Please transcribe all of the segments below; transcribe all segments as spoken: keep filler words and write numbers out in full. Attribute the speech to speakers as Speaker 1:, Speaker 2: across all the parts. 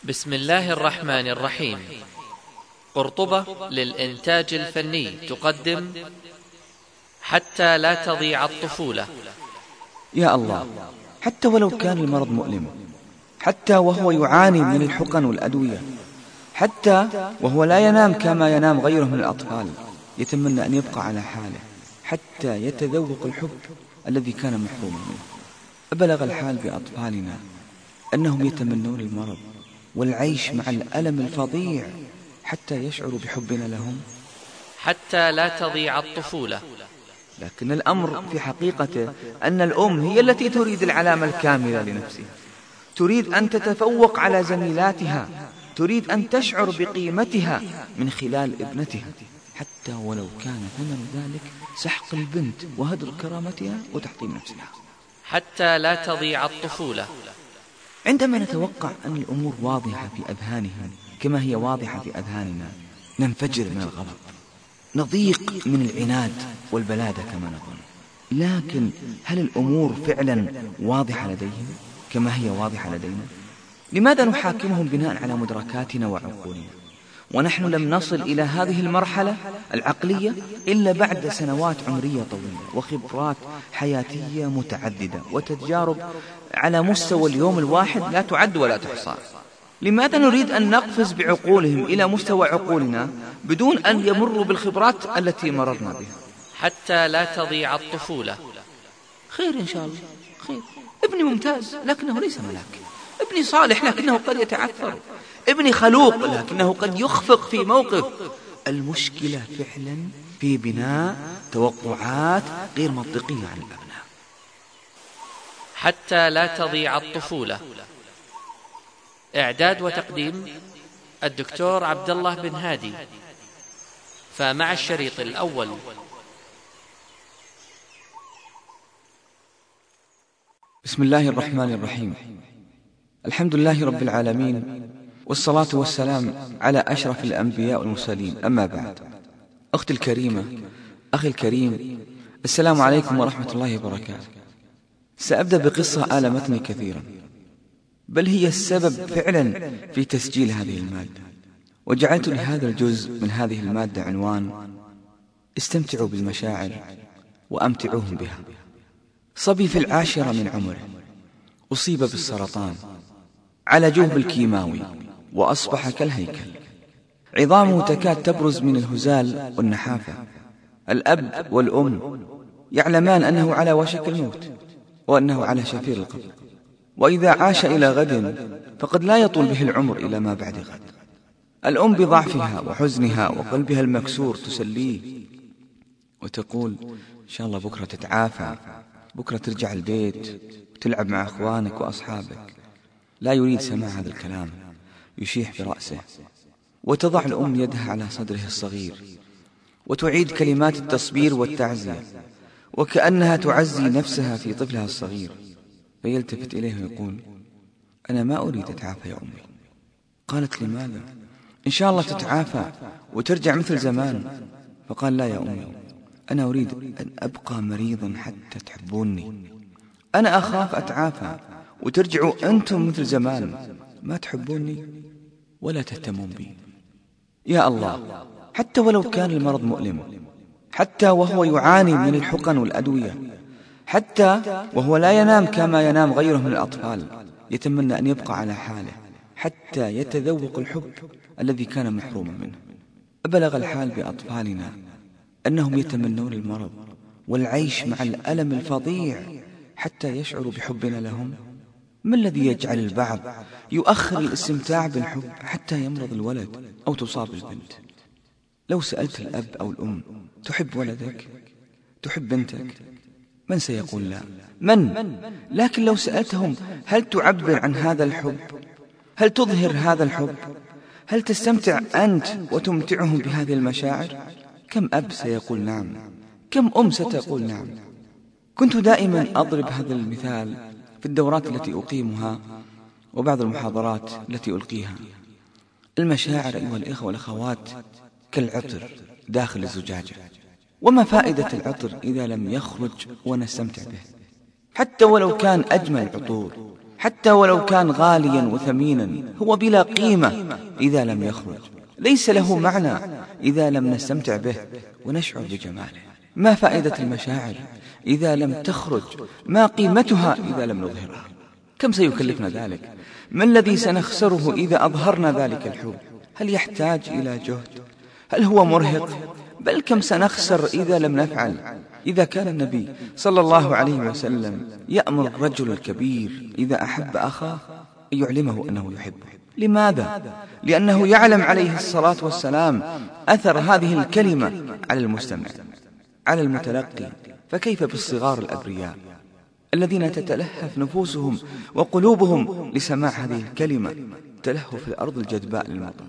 Speaker 1: بسم الله الرحمن الرحيم. قرطبة للإنتاج الفني تقدم حتى لا تضيع الطفولة.
Speaker 2: يا الله، حتى ولو كان المرض مؤلم، حتى وهو يعاني من الحقن والأدوية، حتى وهو لا ينام كما ينام غيره من الأطفال، يتمنى أن يبقى على حاله حتى يتذوق الحب الذي كان محروما منه. أبلغ الحال بأطفالنا أنهم يتمنون المرض والعيش مع الألم الفظيع حتى يشعروا بحبنا لهم،
Speaker 1: حتى لا تضيع الطفولة.
Speaker 2: لكن الأمر في حقيقته أن الأم هي التي تريد العلامة الكاملة لنفسها، تريد أن تتفوق على زميلاتها، تريد أن تشعر بقيمتها من خلال ابنتها، حتى ولو كان ثمن ذلك سحق البنت وهدر كرامتها وتحطيم نفسها،
Speaker 1: حتى لا تضيع الطفولة.
Speaker 2: عندما نتوقع أن الأمور واضحة في أذهانهم كما هي واضحة في أذهاننا، ننفجر من الغضب، نضيق من العناد والبلادة كما نظن. لكن هل الأمور فعلا واضحة لديهم كما هي واضحة لدينا؟ لماذا نحاكمهم بناء على مدركاتنا وعقولنا، ونحن لم نصل إلى هذه المرحلة العقلية إلا بعد سنوات عمرية طويلة وخبرات حياتية متعددة وتجارب على مستوى اليوم الواحد لا تعد ولا تحصى؟ لماذا نريد أن نقفز بعقولهم إلى مستوى عقولنا بدون أن يمروا بالخبرات التي مررنا بها؟
Speaker 1: حتى لا تضيع الطفولة.
Speaker 2: خير إن شاء الله، خير. ابني ممتاز لكنه ليس ملاك، ابني صالح لكنه قد يتعثر، ابني خلوق لكنه قد يخفق في موقف. المشكلة فعلا في بناء توقعات غير منطقية عن الأبناء.
Speaker 1: حتى لا تضيع الطفولة. إعداد وتقديم الدكتور عبد الله بن هادي. فمع الشريط الأول.
Speaker 2: بسم الله الرحمن الرحيم. الحمد لله رب العالمين، والصلاة والسلام على أشرف الأنبياء والمرسلين، أما بعد. أختي الكريمة، أخي الكريم، السلام عليكم ورحمة الله وبركاته. سأبدأ بقصة آلمتني كثيرا، بل هي السبب فعلا في تسجيل هذه المادة، وجعلت لهذا الجزء من هذه المادة عنوان: استمتعوا بالمشاعر وأمتعوهم بها. صبي في العاشرة من عمره أصيب بالسرطان، عالجوه بالكيماوي وأصبح كالهيكل، عظامه تكاد تبرز من الهزال والنحافة. الأب والأم يعلمان أنه على وشك الموت وأنه على شفير القبر، وإذا عاش إلى غد فقد لا يطول به العمر إلى ما بعد غد. الأم بضعفها وحزنها وقلبها المكسور تسليه وتقول: إن شاء الله بكرة تتعافى، بكرة ترجع البيت وتلعب مع أخوانك وأصحابك. لا يريد سماع هذا الكلام، يشيح برأسه، وتضع الأم يدها على صدره الصغير وتعيد كلمات التصبير والتعزية وكأنها تعزي نفسها في طفلها الصغير، فيلتفت إليه ويقول: أنا ما أريد أتعافى يا أمي. قالت: لماذا؟ إن شاء الله تتعافى وترجع مثل زمان. فقال: لا يا أمي، أنا أريد أن أبقى مريضا حتى تحبوني. أنا أخاف أتعافى وترجعوا أنتم مثل زمان، ما تحبوني ولا تهتمون بي. يا الله، حتى ولو كان المرض مؤلم، حتى وهو يعاني من الحقن والأدوية، حتى وهو لا ينام كما ينام غيره من الأطفال، يتمنى أن يبقى على حاله حتى يتذوق الحب الذي كان محروما منه. أبلغ الحال بأطفالنا أنهم يتمنون المرض والعيش مع الألم الفظيع حتى يشعروا بحبنا لهم. ما الذي يجعل البعض يؤخر الاستمتاع بالحب حتى يمرض الولد أو تصاب البنت؟ لو سألت الأب أو الأم: تحب ولدك؟ تحب بنتك؟ من سيقول لا؟ من؟ لكن لو سألتهم: هل تعبر عن هذا الحب؟ هل تظهر هذا الحب؟ هل تستمتع أنت وتمتعهم بهذه المشاعر؟ كم أب سيقول نعم؟ كم أم ستقول نعم؟ كنت دائما أضرب هذا المثال في الدورات التي أقيمها وبعض المحاضرات التي ألقيها. المشاعر أيها الإخوة والأخوات كالعطر داخل الزجاجة، وما فائدة العطر إذا لم يخرج ونستمتع به؟ حتى ولو كان أجمل العطور حتى ولو كان غاليا وثمينا هو بلا قيمة إذا لم يخرج، ليس له معنى إذا لم نستمتع به ونشعر بجماله. ما فائدة المشاعر إذا لم تخرج؟ ما قيمتها إذا لم نظهرها؟ كم سيكلفنا ذلك؟ ما الذي سنخسره إذا أظهرنا ذلك الحب؟ هل يحتاج إلى جهد؟ هل هو مرهق؟ بل كم سنخسر إذا لم نفعل؟ إذا كان النبي صلى الله عليه وسلم يأمر الرجل الكبير إذا أحب أخاه أن يعلمه أنه يحبه. لماذا؟ لأنه يعلم عليه الصلاة والسلام أثر هذه الكلمة على المستمع، على المتلقي. فكيف بالصغار الأبرياء الذين تتلهف نفوسهم وقلوبهم لسماع هذه الكلمة تلهف الأرض الجدباء للمطر؟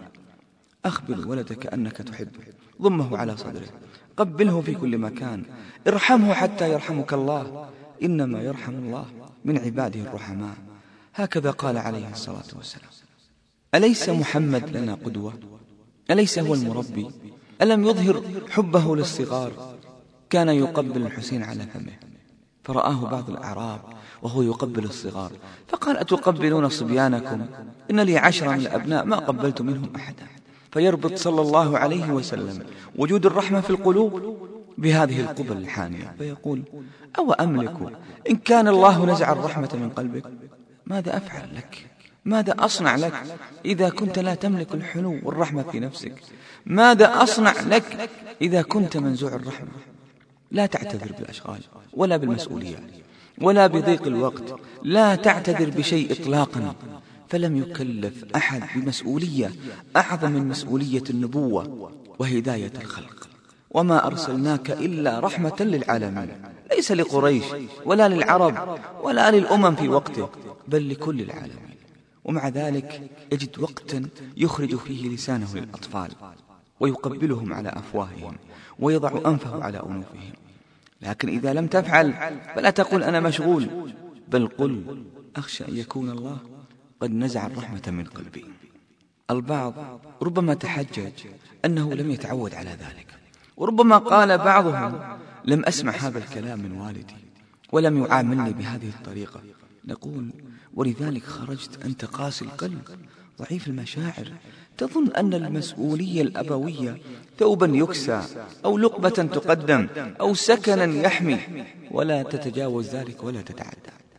Speaker 2: أخبر ولدك أنك تحبه، ضمه على صدرك، قبله في كل مكان، ارحمه حتى يرحمك الله، إنما يرحم الله من عباده الرحماء. هكذا قال عليه الصلاة والسلام. أليس محمد لنا قدوة؟ أليس هو المربي؟ ألم يظهر حبه للصغار؟ كان يقبل الحسين على فمه، فرآه بعض الأعراب وهو يقبل الصغار فقال: أتقبلون صبيانكم؟ إن لي عشرة من الأبناء ما قبلت منهم أحدا. فيربط صلى الله عليه وسلم وجود الرحمة في القلوب بهذه القبل الحانية، فيقول: أو أملك إن كان الله نزع الرحمة من قلبك؟ ماذا أفعل لك؟ ماذا أصنع لك إذا كنت لا تملك الحنو والرحمة في نفسك؟ ماذا أصنع لك إذا كنت منزوع الرحمة؟ لا تعتذر بالأشغال ولا بالمسؤوليات ولا بضيق الوقت، لا تعتذر بشيء إطلاقا، فلم يكلف أحد بمسؤولية أعظم من مسؤولية النبوة وهداية الخلق. وما أرسلناك إلا رحمة للعالمين، ليس لقريش ولا للعرب ولا للأمم في وقته، بل لكل العالمين. ومع ذلك يجد وقتا يخرج فيه لسانه للأطفال ويقبلهم على أفواههم ويضع أنفه على أنوفهم. لكن إذا لم تفعل فلا تقل أنا مشغول، بل قل أخشى أن يكون الله قد نزع الرحمة من قلبي. البعض ربما تحجج أنه لم يتعود على ذلك، وربما قال بعضهم: لم أسمع هذا الكلام من والدي ولم يعاملني بهذه الطريقة. نقول: ولذلك خرجت أنت قاسي القلب ضعيف المشاعر، تظن أن المسؤولية الأبوية ثوبا يكسى أو لقبة تقدم أو سكنا يحمي، ولا تتجاوز ذلك ولا تتعدى.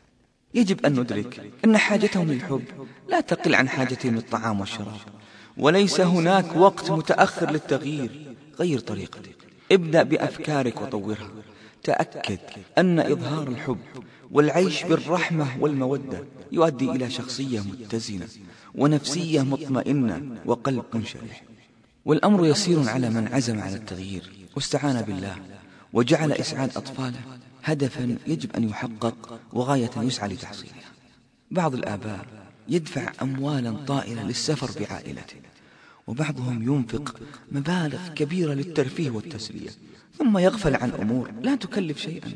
Speaker 2: يجب أن ندرك أن حاجتهم للحب لا تقل عن حاجتهم للطعام والشراب، وليس هناك وقت متأخر للتغيير. غير طريقتك، ابدأ بأفكارك وطورها. تأكد أن إظهار الحب والعيش بالرحمة والمودة يؤدي إلى شخصية متزنة ونفسية مطمئنة وقلب منشرح. والأمر يسير على من عزم على التغيير واستعان بالله وجعل إسعاد أطفاله هدفا يجب أن يحقق وغاية يسعى لتحصيلها. بعض الآباء يدفع أموالا طائلة للسفر بعائلته، وبعضهم ينفق مبالغ كبيرة للترفيه والتسلية، ثم يغفل عن أمور لا تكلف شيئا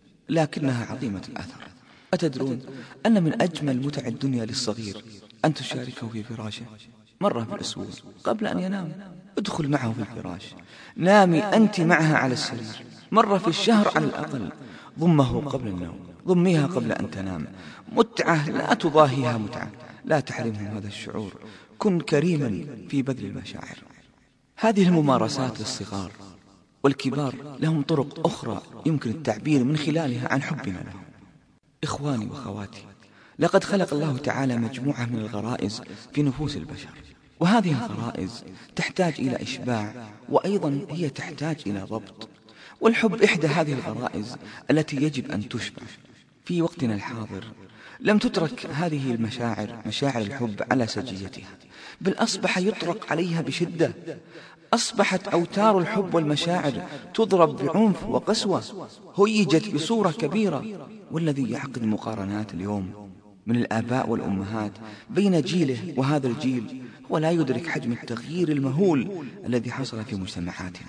Speaker 2: لكنها عظيمة الأثر. أتدرون أن من أجمل متع الدنيا للصغير أن تشاركه في فراشه مرة في الأسبوع قبل أن ينام؟ ادخل معه في الفراش، نامي أنت معها على السرير مرة في الشهر على الأقل، ضمه قبل النوم، ضميها قبل أن تنام. متعة لا تضاهيها متعة، لا تحرمهم هذا الشعور. كن كريما في بذل المشاعر. هذه الممارسات للصغار، والكبار لهم طرق أخرى يمكن التعبير من خلالها عن حبنا لهم. إخواني وأخواتي، لقد خلق الله تعالى مجموعة من الغرائز في نفوس البشر، وهذه الغرائز تحتاج إلى إشباع، وأيضا هي تحتاج إلى ضبط. والحب إحدى هذه الغرائز التي يجب أن تشبع. في وقتنا الحاضر لم تترك هذه المشاعر، مشاعر الحب، على سجيتها، بل أصبح يطرق عليها بشدة. أصبحت أوتار الحب والمشاعر تضرب بعنف وقسوة، هيجت بصورة كبيرة. والذي يعقد مقارنات اليوم من الآباء والأمهات بين جيله وهذا الجيل هو لا يدرك حجم التغيير المهول الذي حصل في مجتمعاتنا،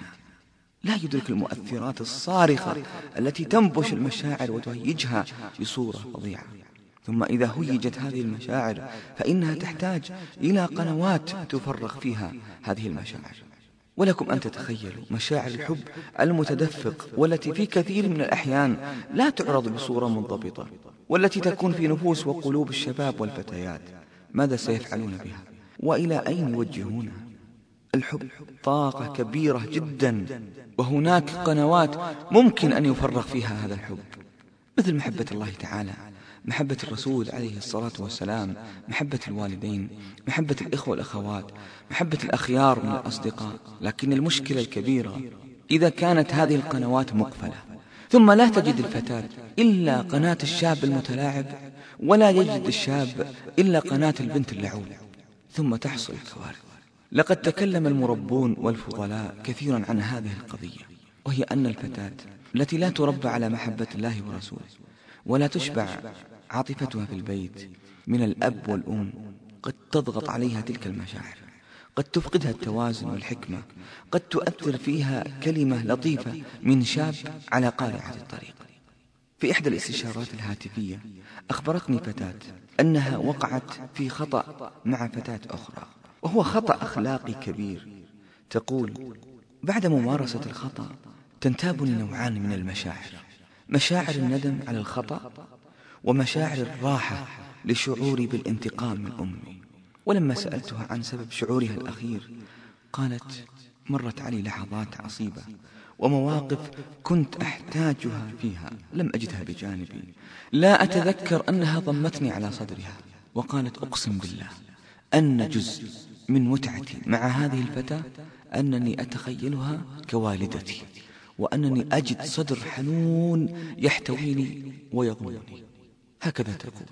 Speaker 2: لا يدرك المؤثرات الصارخة التي تنبش المشاعر وتهيجها بصورة فظيعة. ثم إذا هيجت هذه المشاعر فإنها تحتاج إلى قنوات تفرغ فيها هذه المشاعر. ولكم أن تتخيلوا مشاعر الحب المتدفق والتي في كثير من الأحيان لا تعرض بصورة منضبطة، والتي تكون في نفوس وقلوب الشباب والفتيات. ماذا سيفعلون بها؟ وإلى أين يوجهونها؟ الحب طاقة كبيرة جدا، وهناك قنوات ممكن أن يفرغ فيها هذا الحب، مثل محبة الله تعالى، محبة الرسول عليه الصلاة والسلام، محبة الوالدين، محبة الإخوة والأخوات، محبة الأخيار من الأصدقاء. لكن المشكلة الكبيرة إذا كانت هذه القنوات مقفلة، ثم لا تجد الفتاة إلا قناة الشاب المتلاعب، ولا يجد الشاب إلا قناة البنت اللعوب، ثم تحصل الكوارث. لقد تكلم المربون والفضلاء كثيرا عن هذه القضية، وهي أن الفتاة التي لا تربى على محبة الله ورسوله، ولا تشبع عاطفتها في البيت من الأب والأم، قد تضغط عليها تلك المشاعر، قد تفقدها التوازن والحكمة، قد تؤثر فيها كلمة لطيفة من شاب على قارعة الطريق. في إحدى الاستشارات الهاتفية أخبرتني فتاة أنها وقعت في خطأ مع فتاة أخرى، وهو خطأ أخلاقي كبير. تقول: بعد ممارسة الخطأ تنتابني نوعان من المشاعر، مشاعر الندم على الخطأ، ومشاعر الراحة لشعوري بالانتقام من أمي. ولما سألتها عن سبب شعورها الأخير قالت: مرت علي لحظات عصيبة ومواقف كنت أحتاجها فيها لم أجدها بجانبي، لا أتذكر أنها ضمتني على صدرها. وقالت: أقسم بالله أن جزء من متعتي مع هذه الفتاة أنني أتخيلها كوالدتي، وأنني أجد صدر حنون يحتويني ويضمني. هكذا تقول.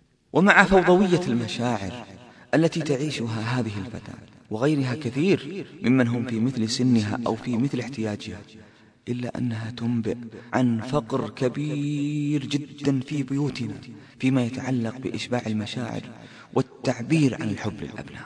Speaker 2: ومع فوضوية المشاعر التي تعيشها هذه الفتاة وغيرها كثير ممن هم في مثل سنها أو في مثل احتياجها، إلا أنها تنبئ عن فقر كبير جدا في بيوتنا فيما يتعلق بإشباع المشاعر والتعبير عن الحب للأبناء.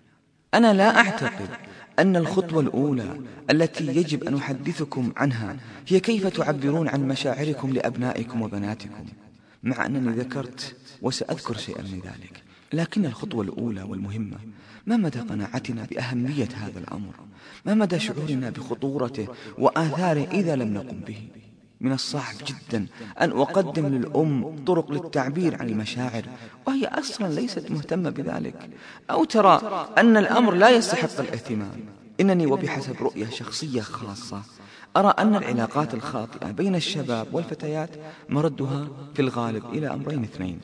Speaker 2: أنا لا أعتقد أن الخطوة الأولى التي يجب أن أحدثكم عنها هي كيف تعبرون عن مشاعركم لأبنائكم وبناتكم، مع أنني ذكرت وسأذكر شيئا من ذلك. لكن الخطوة الأولى والمهمة ما مدى قناعتنا بأهمية هذا الأمر، ما مدى شعورنا بخطورته وآثاره إذا لم نقم به. من الصعب جدا أن أقدم للأم طرق للتعبير عن المشاعر وهي أصلا ليست مهتمة بذلك، أو ترى أن الأمر لا يستحق الاهتمام. إنني وبحسب رؤية شخصية خاصة أرى أن العلاقات الخاطئة بين الشباب والفتيات مردها في الغالب إلى أمرين اثنين: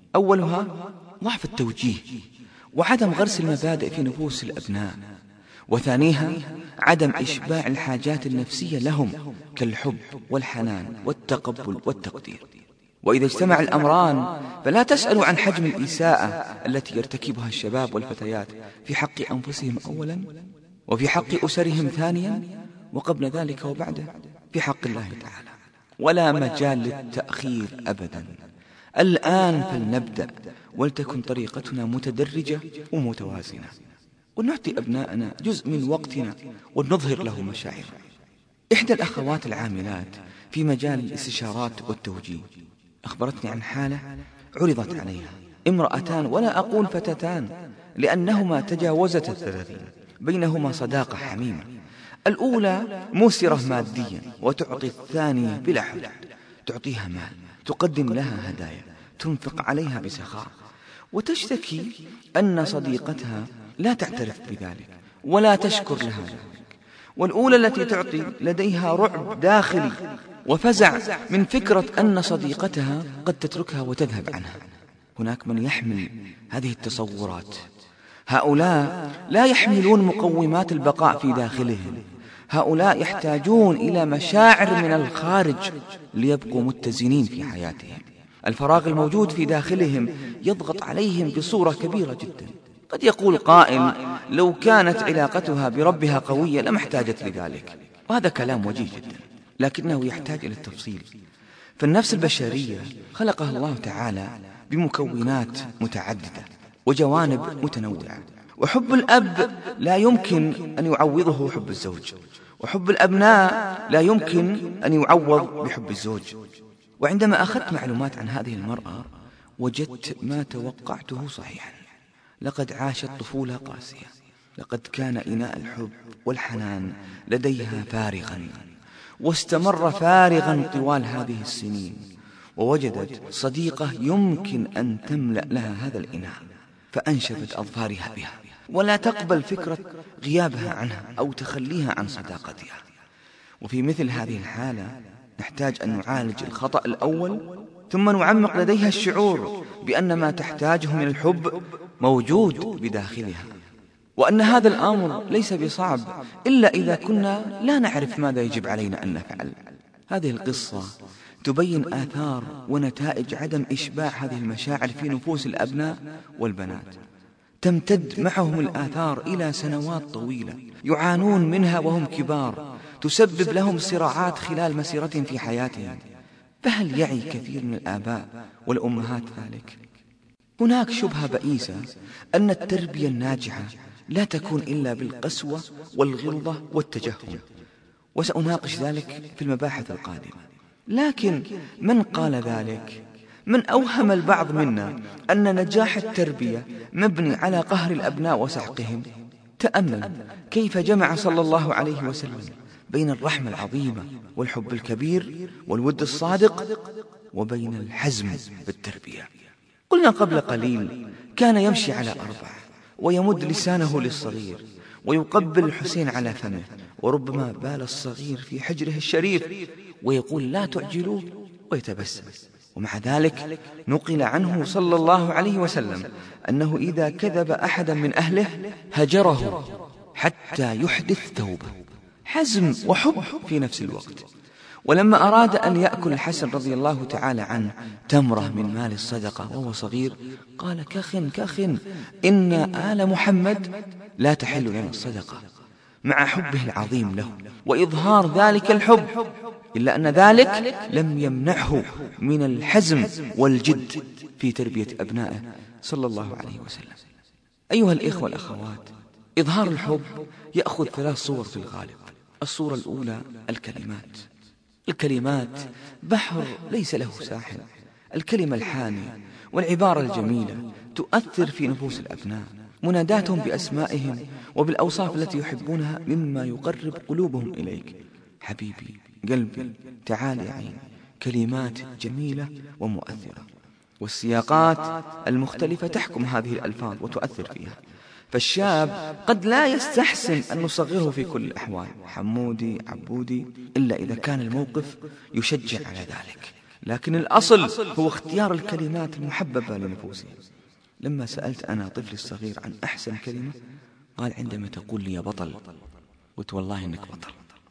Speaker 2: أولها ضعف التوجيه وعدم غرس المبادئ في نفوس الأبناء، وثانيها عدم إشباع الحاجات النفسية لهم كالحب والحنان والتقبل والتقدير. وإذا اجتمع الأمران فلا تسألوا عن حجم الإساءة التي يرتكبها الشباب والفتيات في حق أنفسهم أولا، وفي حق أسرهم ثانيا، وقبل ذلك وبعده في حق الله تعالى. ولا مجال للتأخير أبدا. الآن فلنبدأ، ولتكن طريقتنا متدرجة ومتوازنة، ونعطي أبناءنا جزء من وقتنا ونظهر له مشاعرنا. إحدى الأخوات العاملات في مجال الاستشارات والتوجيه أخبرتني عن حالة عرضت عليها. امرأتان، ولا أقول فتاتان لأنهما تجاوزت الثلاثين، بينهما صداقة حميمة. الأولى موسرة ماديا وتعطي الثانية بلا حدود، تعطيها مال، تقدم لها هدايا، تنفق عليها بسخاء، وتشتكي أن صديقتها لا تعترف بذلك ولا تشكر لها ذلك. والأولى التي تعطي لديها رعب داخلي وفزع من فكرة أن صديقتها قد تتركها وتذهب عنها. هناك من يحمل هذه التصورات. هؤلاء لا يحملون مقومات البقاء في داخلهم، هؤلاء يحتاجون إلى مشاعر من الخارج ليبقوا متزنين في حياتهم. الفراغ الموجود في داخلهم يضغط عليهم بصورة كبيرة جدا. قد يقول قائل: لو كانت علاقتها بربها قوية لما احتاجت لذلك، وهذا كلام وجيه جدا، لكنه يحتاج إلى التفصيل. فالنفس البشرية خلقها الله تعالى بمكونات متعددة وجوانب متنوعة، وحب الأب لا يمكن أن يعوضه حب الزوج، وحب الأبناء لا يمكن أن يعوض بحب الزوج. وعندما أخذت معلومات عن هذه المرأة وجدت ما توقعته صحيحا. لقد عاشت طفولة قاسية، لقد كان إناء الحب والحنان لديها فارغا، واستمر فارغا طوال هذه السنين، ووجدت صديقة يمكن أن تملأ لها هذا الإناء، فأنشبت أظفارها بها، ولا تقبل فكرة غيابها عنها أو تخليها عن صداقتها. وفي مثل هذه الحالة نحتاج أن نعالج الخطأ الأول، ثم نعمق لديها الشعور بأن ما تحتاجه من الحب موجود بداخلها، وأن هذا الأمر ليس بصعب إلا إذا كنا لا نعرف ماذا يجب علينا أن نفعل. هذه القصة تبين آثار ونتائج عدم إشباع هذه المشاعر في نفوس الأبناء والبنات، تمتد معهم الآثار إلى سنوات طويلة يعانون منها وهم كبار، تسبب لهم صراعات خلال مسيرتهم في حياتهم. فهل يعي كثير من الآباء والأمهات ذلك؟ هناك شبهة بئيسة أن التربية الناجحة لا تكون إلا بالقسوة والغلظة والتجهم، وسأناقش ذلك في المباحث القادمة. لكن من قال ذلك؟ من أوهم البعض منا أن نجاح التربية مبني على قهر الأبناء وسحقهم. تأمل كيف جمع صلى الله عليه وسلم بين الرحمة العظيمة والحب الكبير والود الصادق وبين الحزم بالتربية. قلنا قبل قليل كان يمشي على أربع، ويمد لسانه للصغير، ويقبل الحسين على فمه، وربما بال الصغير في حجره الشريف ويقول لا تعجلوا، ويتبسم. ومع ذلك نقل عنه صلى الله عليه وسلم أنه إذا كذب أحدا من أهله هجره حتى يحدث توبة. حزم وحب في نفس الوقت. ولما أراد أن يأكل الحسن رضي الله تعالى عنه تمرة من مال الصدقة وهو صغير قال كخ كخ إن آل محمد لا تحل لنا الصدقة، مع حبه العظيم له وإظهار ذلك الحب، إلا أن ذلك لم يمنعه من الحزم والجد في تربية أبنائه صلى الله عليه وسلم. أيها الإخوة الأخوات، إظهار الحب يأخذ ثلاث صور في الغالب. الصورة الأولى الكلمات. الكلمات بحر ليس له ساحل. الكلمة الحانية والعبارة الجميلة تؤثر في نفوس الأبناء، مناداتهم بأسمائهم وبالأوصاف التي يحبونها مما يقرب قلوبهم إليك. حبيبي، قلبي، تعال يا عيني. كلمات جميلة ومؤثرة، والسياقات المختلفة تحكم هذه الألفاظ وتؤثر فيها. فالشاب قد لا يستحسن أن نصغره في كل الأحوال، حمودي، عبودي، إلا إذا كان الموقف يشجع على ذلك. لكن الأصل هو اختيار الكلمات المحببة لنفوسهم. لما سألت أنا طفلي الصغير عن أحسن كلمة قال عندما تقول لي يا بطل، قلت والله إنك بطل.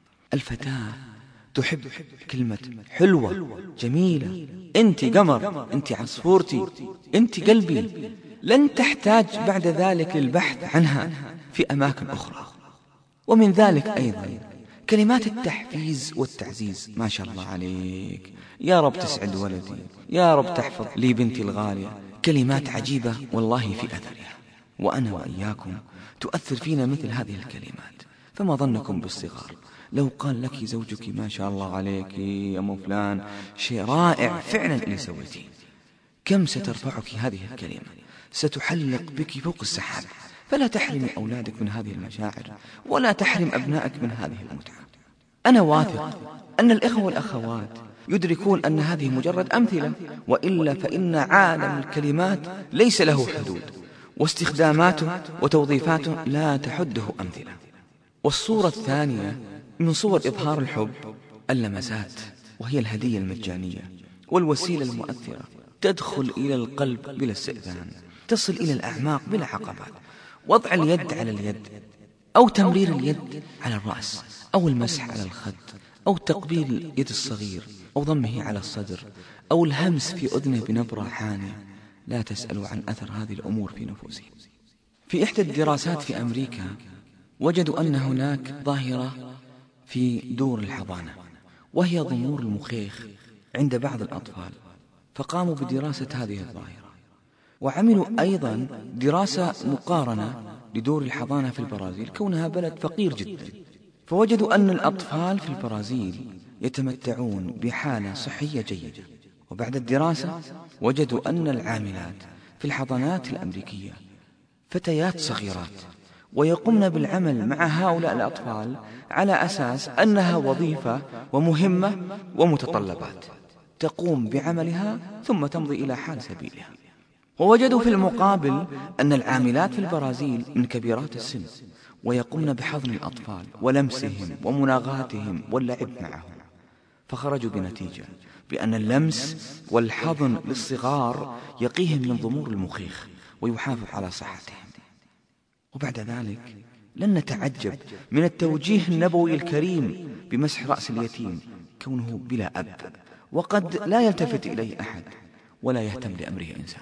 Speaker 2: الفتاة تحب كلمة حلوة جميلة، أنت قمر، أنت عصفورتي، أنت قلبي. لن تحتاج بعد ذلك للبحث عنها في أماكن أخرى. ومن ذلك أيضا كلمات التحفيز والتعزيز. ما شاء الله عليك، يا رب تسعد ولدي، يا رب تحفظ لي بنتي الغالية. كلمات عجيبة والله في أثرها، وأنا وإياكم تؤثر فينا مثل هذه الكلمات. فما ظنكم بالصغار؟ لو قال لك زوجك ما شاء الله عليك يا أم فلان شيء رائع فعلا اللي سويتيه، كم سترفعك هذه الكلمة، ستحلق بك فوق السحاب. فلا تحرم أولادك من هذه المشاعر، ولا تحرم أبنائك من هذه المتعة. أنا واثق أن الإخوة والأخوات يدركون أن هذه مجرد أمثلة، وإلا فإن عالم الكلمات ليس له حدود، واستخداماته وتوظيفاته لا تحده أمثلة. والصورة الثانية من صور إظهار الحب اللمسات، وهي الهدية المجانية والوسيلة المؤثرة، تدخل إلى القلب بلا استئذان، تصل إلى الأعماق بلا عقبات. وضع اليد على اليد، أو تمرير اليد على الرأس، أو المسح على الخد، أو تقبيل يد الصغير، أو ضمه على الصدر، أو الهمس في أذنه بنبرة حانية. لا تسألوا عن أثر هذه الأمور في نفوسهم. في إحدى الدراسات في أمريكا وجدوا أن هناك ظاهرة في دور الحضانة، وهي ضمور المخيخ عند بعض الأطفال، فقاموا بدراسة هذه الظاهرة. وعملوا أيضا دراسة مقارنة لدور الحضانة في البرازيل، كونها بلد فقير جدا. فوجدوا أن الأطفال في البرازيل يتمتعون بحالة صحية جيدة. وبعد الدراسة وجدوا أن العاملات في الحضانات الأمريكية فتيات صغيرات، ويقومن بالعمل مع هؤلاء الأطفال على أساس أنها وظيفة ومهمة ومتطلبات، تقوم بعملها ثم تمضي إلى حال سبيلها. ووجدوا في المقابل أن العاملات في البرازيل من كبيرات السن، ويقومن بحضن الأطفال ولمسهم ومناغاتهم واللعب معهم، فخرجوا بنتيجة بأن اللمس والحضن للصغار يقيهم من ضمور المخيخ ويحافظ على صحتهم. وبعد ذلك لن نتعجب من التوجيه النبوي الكريم بمسح رأس اليتيم كونه بلا أب، وقد لا يلتفت إليه أحد ولا يهتم لأمره إنسان.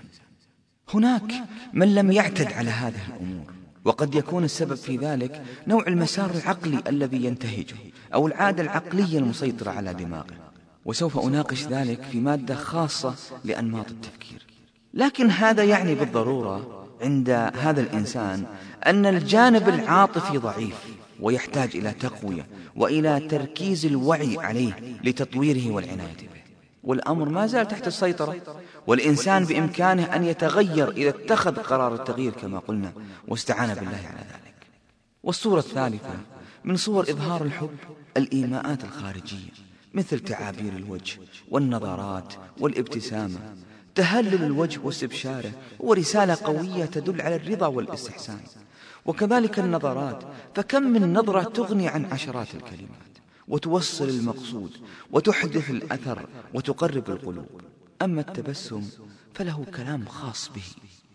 Speaker 2: هناك من لم يعتد على هذه الأمور، وقد يكون السبب في ذلك نوع المسار العقلي الذي ينتهجه أو العادة العقلية المسيطرة على دماغه، وسوف أناقش ذلك في مادة خاصة لأنماط التفكير. لكن هذا يعني بالضرورة عند هذا الإنسان أن الجانب العاطفي ضعيف ويحتاج إلى تقوية وإلى تركيز الوعي عليه لتطويره والعناية به، والأمر ما زال تحت السيطرة، والإنسان بإمكانه أن يتغير إذا اتخذ قرار التغيير كما قلنا واستعان بالله على ذلك. والصورة الثالثة من صور إظهار الحب الإيماءات الخارجية، مثل تعابير الوجه والنظرات والابتسامة، تهلل الوجه واستبشاره ورسالة قوية تدل على الرضا والاستحسان. وكذلك النظرات، فكم من نظرة تغني عن عشرات الكلمات وتوصل المقصود وتحدث الأثر وتقرب القلوب. أما التبسم فله كلام خاص به،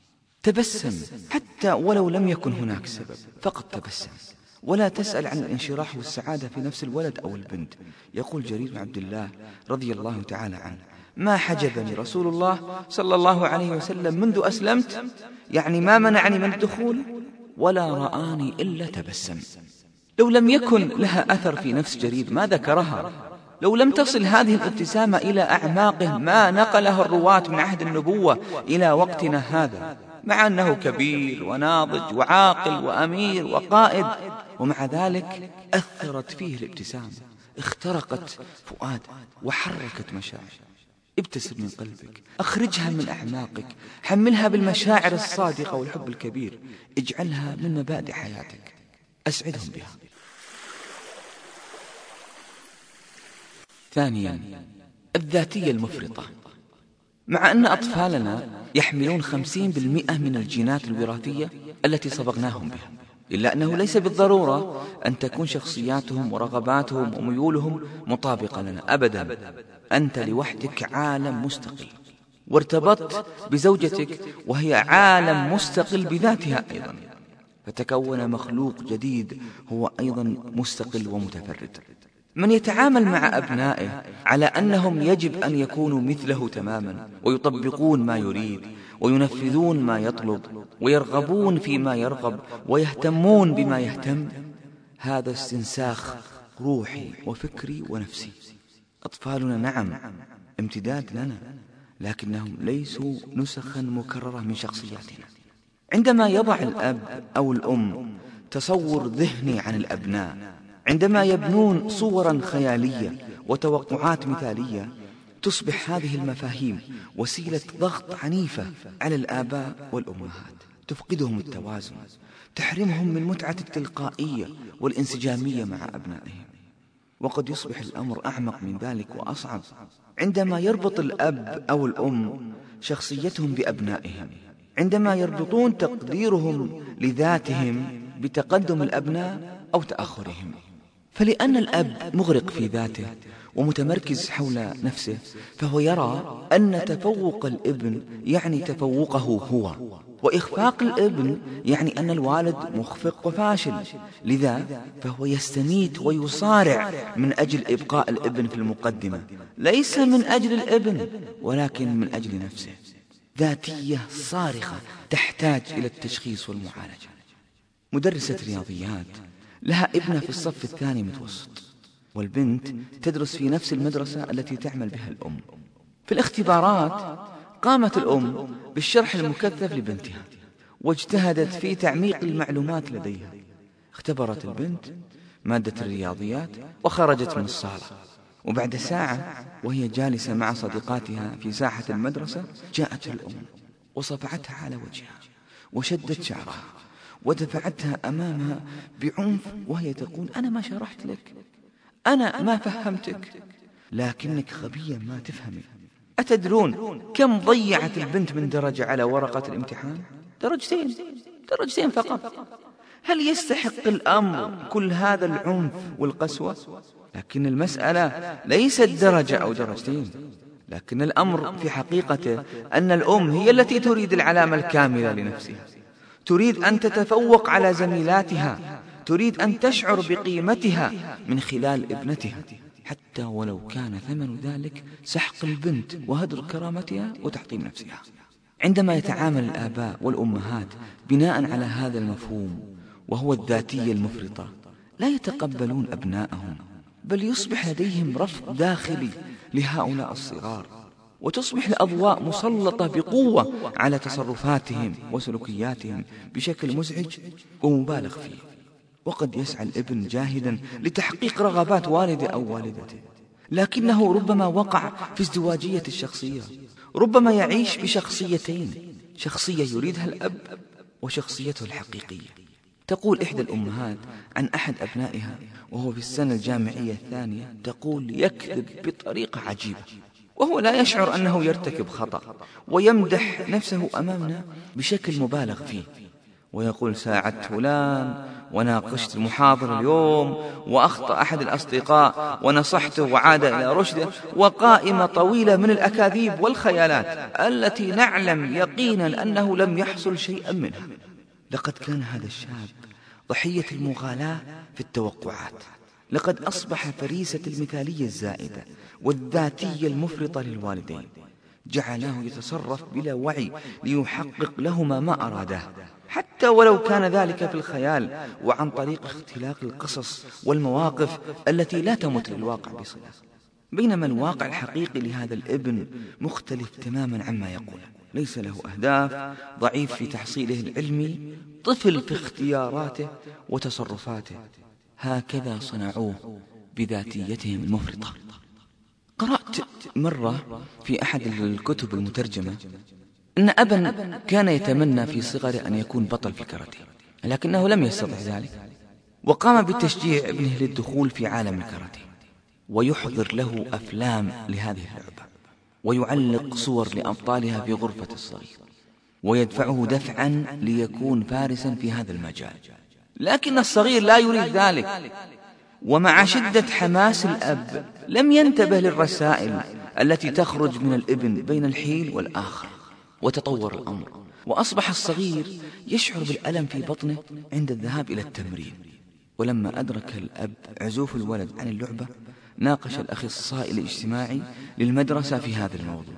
Speaker 2: تبسم حتى ولو لم يكن هناك سبب، فقط تبسم ولا تسأل عن الانشراح والسعادة في نفس الولد أو البنت. يقول جرير بن عبد الله رضي الله تعالى عنه: ما حجبني رسول الله صلى الله عليه وسلم منذ أسلمت، يعني ما منعني من الدخول ولا رآني إلا تبسم. لو لم يكن لها أثر في نفس جرير ما ذكرها، لو لم تصل هذه الابتسامة إلى أعماقه ما نقلها الرواة من عهد النبوة إلى وقتنا هذا، مع أنه كبير وناضج وعاقل وأمير وقائد، ومع ذلك أثرت فيه الابتسامة، اخترقت فؤاده وحركت مشاعر. ابتسم من قلبك، أخرجها من أعماقك، حملها بالمشاعر الصادقة والحب الكبير، اجعلها من مبادئ حياتك، أسعدهم بها. ثانيا، الذاتية المفرطة. مع أن أطفالنا يحملون خمسين بالمئة من الجينات الوراثية التي صبغناهم بها، إلا أنه ليس بالضرورة أن تكون شخصياتهم ورغباتهم وميولهم مطابقة لنا أبدا. أنت لوحدك عالم مستقل، وارتبطت بزوجتك وهي عالم مستقل بذاتها أيضا، فتكون مخلوق جديد هو أيضا مستقل ومتفرد. من يتعامل مع أبنائه على أنهم يجب أن يكونوا مثله تماما ويطبقون ما يريد وينفذون ما يطلب ويرغبون فيما يرغب ويهتمون بما يهتم، هذا استنساخ روحي وفكري ونفسي. أطفالنا نعم امتداد لنا، لكنهم ليسوا نسخا مكررة من شخصياتنا. عندما يضع الأب أو الأم تصور ذهني عن الأبناء، عندما يبنون صورا خيالية وتوقعات مثالية، تصبح هذه المفاهيم وسيلة ضغط عنيفة على الآباء والأمهات، تفقدهم التوازن، تحرمهم من متعة التلقائية والانسجامية مع أبنائهم. وقد يصبح الأمر أعمق من ذلك وأصعب عندما يربط الأب أو الأم شخصيتهم بأبنائهم، عندما يربطون تقديرهم لذاتهم بتقدم الأبناء أو تأخرهم. فلأن الأب مغرق في ذاته ومتمركز حول نفسه، فهو يرى أن تفوق الابن يعني تفوقه هو، وإخفاق الابن يعني أن الوالد مخفق وفاشل. لذا فهو يستميت ويصارع من أجل إبقاء الابن في المقدمة، ليس من أجل الابن ولكن من أجل نفسه. ذاتية صارخة تحتاج إلى التشخيص والمعالجة. مدرسة رياضيات لها ابنة في الصف الثاني متوسط، والبنت تدرس في نفس المدرسة التي تعمل بها الأم. في الاختبارات قامت الأم بالشرح المكثف لبنتها واجتهدت في تعميق المعلومات لديها. اختبرت البنت مادة الرياضيات وخرجت من الصالة، وبعد ساعة وهي جالسة مع صديقاتها في ساحة المدرسة جاءت الأم وصفعتها على وجهها وشدت شعرها ودفعتها أمامها بعنف وهي تقول أنا ما شرحت لك، أنا ما فهمتك، لكنك غبية ما تفهمي. أتدرون كم ضيعت البنت من درجة على ورقة الامتحان؟ درجتين، درجتين فقط. هل يستحق الأمر كل هذا العنف والقسوة؟ لكن المسألة ليست درجة أو درجتين، لكن الأمر في حقيقته أن الأم هي التي تريد العلامة الكاملة لنفسها، تريد أن تتفوق على زميلاتها، تريد أن تشعر بقيمتها من خلال ابنتها، حتى ولو كان ثمن ذلك سحق البنت وهدر كرامتها وتحطيم نفسها. عندما يتعامل الآباء والأمهات بناء على هذا المفهوم وهو الذاتية المفرطة، لا يتقبلون أبنائهم، بل يصبح لديهم رفض داخلي لهؤلاء الصغار، وتصبح الأضواء مسلطة بقوة على تصرفاتهم وسلوكياتهم بشكل مزعج ومبالغ فيه. وقد يسعى الابن جاهدا لتحقيق رغبات والده أو والدته، لكنه ربما وقع في ازدواجية الشخصية، ربما يعيش بشخصيتين، شخصية يريدها الأب وشخصيته الحقيقية. تقول إحدى الأمهات عن أحد أبنائها وهو في السنة الجامعية الثانية، تقول يكذب بطريقة عجيبة وهو لا يشعر أنه يرتكب خطأ، ويمدح نفسه أمامنا بشكل مبالغ فيه، ويقول ساعدت فلان وناقشت المحاضر اليوم وأخطأ أحد الأصدقاء ونصحته وعاد إلى رشده، وقائمة طويلة من الأكاذيب والخيالات التي نعلم يقينا أنه لم يحصل شيئا منها. لقد كان هذا الشاب ضحية المغالاة في التوقعات، لقد أصبح فريسة المثالية الزائدة والذاتية المفرطة للوالدين، جعلاه يتصرف بلا وعي ليحقق لهما ما أراداه، حتى ولو كان ذلك في الخيال وعن طريق اختلاق القصص والمواقف التي لا تمت للواقع بصلة. بينما الواقع الحقيقي لهذا الابن مختلف تماما عما يقول، ليس له أهداف، ضعيف في تحصيله العلمي، طفل في اختياراته وتصرفاته. هكذا صنعوه بذاتيتهم المفرطة. قرأت مرة في أحد الكتب المترجمة أن أبا كان يتمنى في صغره أن يكون بطل في الكاراتيه، لكنه لم يستطع ذلك، وقام بتشجيع ابنه للدخول في عالم الكاراتيه، ويحضر له أفلام لهذه اللعبة، ويعلق صور لأبطالها في غرفة الصغير، ويدفعه دفعا ليكون فارسا في هذا المجال. لكن الصغير لا يريد ذلك، ومع شدة حماس الأب لم ينتبه للرسائل التي تخرج من الابن بين الحين والآخر، وتطور الأمر، وأصبح الصغير يشعر بالألم في بطنه عند الذهاب إلى التمرين. ولما أدرك الأب عزوف الولد عن اللعبة، ناقش الأخصائي الاجتماعي للمدرسة في هذا الموضوع،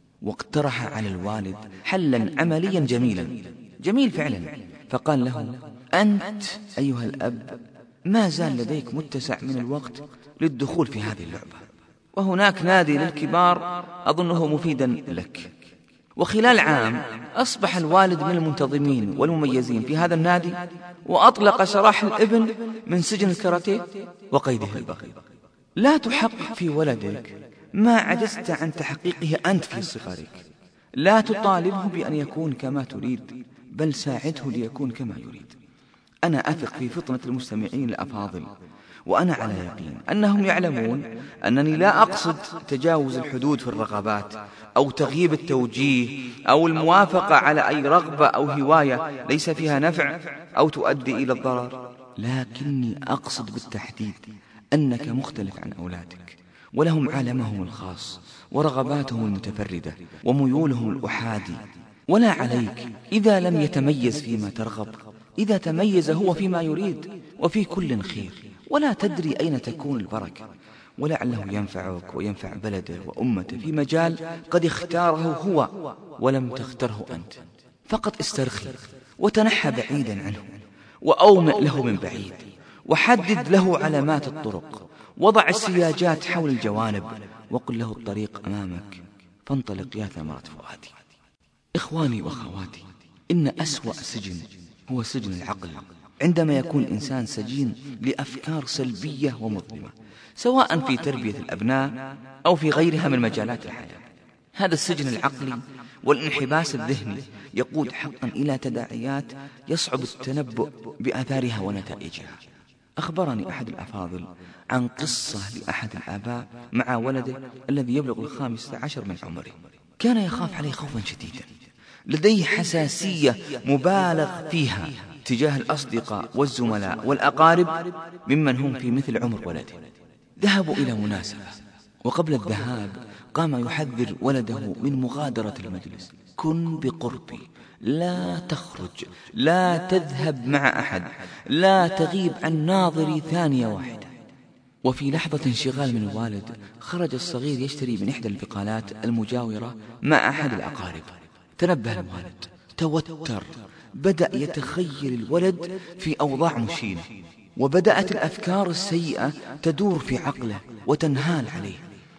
Speaker 2: واقترح على الوالد حلا عمليا جميلا، جميل فعلا، فقال له: أنت أيها الأب ما زال لديك متسع من الوقت للدخول في هذه اللعبة، وهناك نادي للكبار أظنه مفيدا لك. وخلال عام أصبح الوالد من المنتظمين والمميزين في هذا النادي، وأطلق سراح الابن من سجن الكاراتيه وقيده البغي. لا تحقق في ولدك ما عجزت عن تحقيقه أنت في صغرك، لا تطالبه بأن يكون كما تريد، بل ساعده ليكون كما يريد. أنا أثق في فطنة المستمعين الأفاضل، وأنا على يقين أنهم يعلمون أنني لا أقصد تجاوز الحدود في الرغبات أو تغييب التوجيه أو الموافقة على أي رغبة أو هواية ليس فيها نفع أو تؤدي إلى الضرر، لكني أقصد بالتحديد أنك مختلف عن أولادك، ولهم عالمهم الخاص ورغباتهم المتفردة وميولهم الأحادي، ولا عليك إذا لم يتميز فيما ترغب، إذا تميز هو فيما يريد، وفي كل خير، ولا تدري أين تكون البركة، ولعله ينفعك وينفع بلده وأمته في مجال قد اختاره هو ولم تختره أنت. فقط استرخي وتنحى بعيدا عنه، وأومئ له من بعيد، وحدد له علامات الطرق، وضع السياجات حول الجوانب، وقل له الطريق أمامك، فانطلق يا ثمرة فؤادي. إخواني وأخواتي، إن أسوأ سجن هو سجن العقل، عندما يكون الإنسان سجين لأفكار سلبية ومظلمة، سواء في تربية الأبناء أو في غيرها من مجالات الحياة. هذا السجن العقلي والانحباس الذهني يقود حقا إلى تداعيات يصعب التنبؤ بآثارها ونتائجها. أخبرني أحد الأفاضل عن قصة لأحد الآباء مع ولده الذي يبلغ الخامسة عشر من عمره. كان يخاف عليه خوفا شديدا، لديه حساسية مبالغ فيها تجاه الأصدقاء والزملاء والأقارب ممن هم في مثل عمر ولده. ذهبوا إلى مناسبة، وقبل الذهاب قام يحذر ولده من مغادرة المجلس: كن بقربي، لا تخرج، لا تذهب مع أحد، لا تغيب عن ناظري ثانية واحدة. وفي لحظة انشغال من الوالد خرج الصغير يشتري من إحدى البقالات المجاورة مع أحد الأقارب. تنبه الوالد، توتر، بدأ يتخيل الولد في أوضاع مشينة، وبدأت الأفكار السيئة تدور في عقله وتنهال عليه،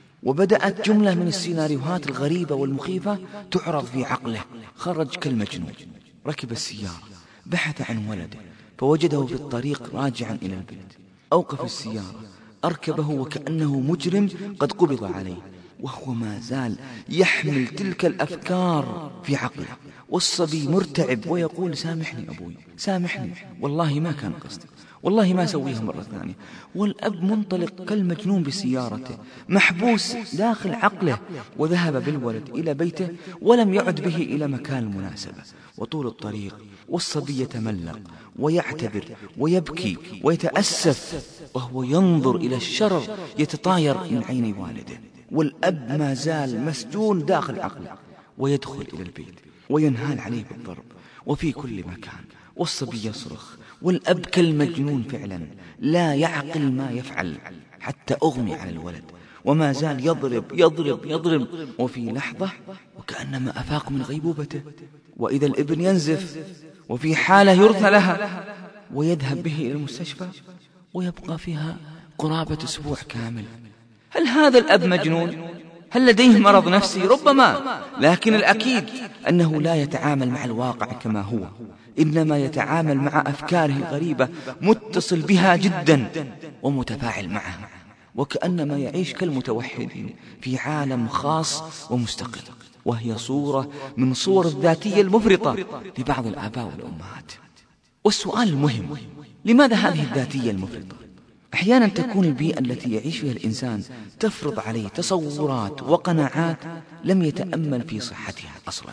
Speaker 2: وبدأت جملة من السيناريوهات الغريبة والمخيفة تعرض في عقله. خرج كالمجنون، ركب السيارة، بحث عن ولده فوجده في الطريق راجعا إلى البيت. أوقف السيارة، أركبه وكأنه مجرم قد قبض عليه، وهو ما زال يحمل تلك الأفكار في عقله. والصبي مرتعب ويقول: سامحني أبوي، سامحني، والله ما كان قصدي، والله ما سويها مرة ثانية. والأب منطلق كالمجنون بسيارته، محبوس داخل عقله. وذهب بالولد إلى بيته ولم يعد به إلى مكان المناسبة. وطول الطريق والصبي يتملق ويعتذر ويبكي ويتأسف، وهو ينظر إلى الشرر يتطاير من عين والده. والأب ما زال مسجون داخل عقله، ويدخل إلى البيت وينهال عليه بالضرب وفي كل مكان. والصبي يصرخ، والأب كالمجنون فعلا، لا يعقل ما يفعل، حتى أغمي على الولد وما زال يضرب يضرب يضرب. وفي لحظة وكأنما أفاق من غيبوبته، وإذا الابن ينزف وفي حالة يرثى لها، ويذهب به إلى المستشفى ويبقى فيها قرابة أسبوع كامل. هل هذا الأب مجنون؟ هل لديه مرض نفسي؟ ربما، لكن الأكيد أنه لا يتعامل مع الواقع كما هو، إنما يتعامل مع أفكاره الغريبة، متصل بها جدا ومتفاعل معها، وكأنما يعيش كالمتوحدين في عالم خاص ومستقل. وهي صورة من صور الذاتية المفرطة لبعض الآباء والأمهات. والسؤال المهم: لماذا هذه الذاتية المفرطة؟ أحيانا تكون البيئة التي يعيش فيها الإنسان تفرض عليه تصورات وقناعات لم يتأمل في صحتها أصلا،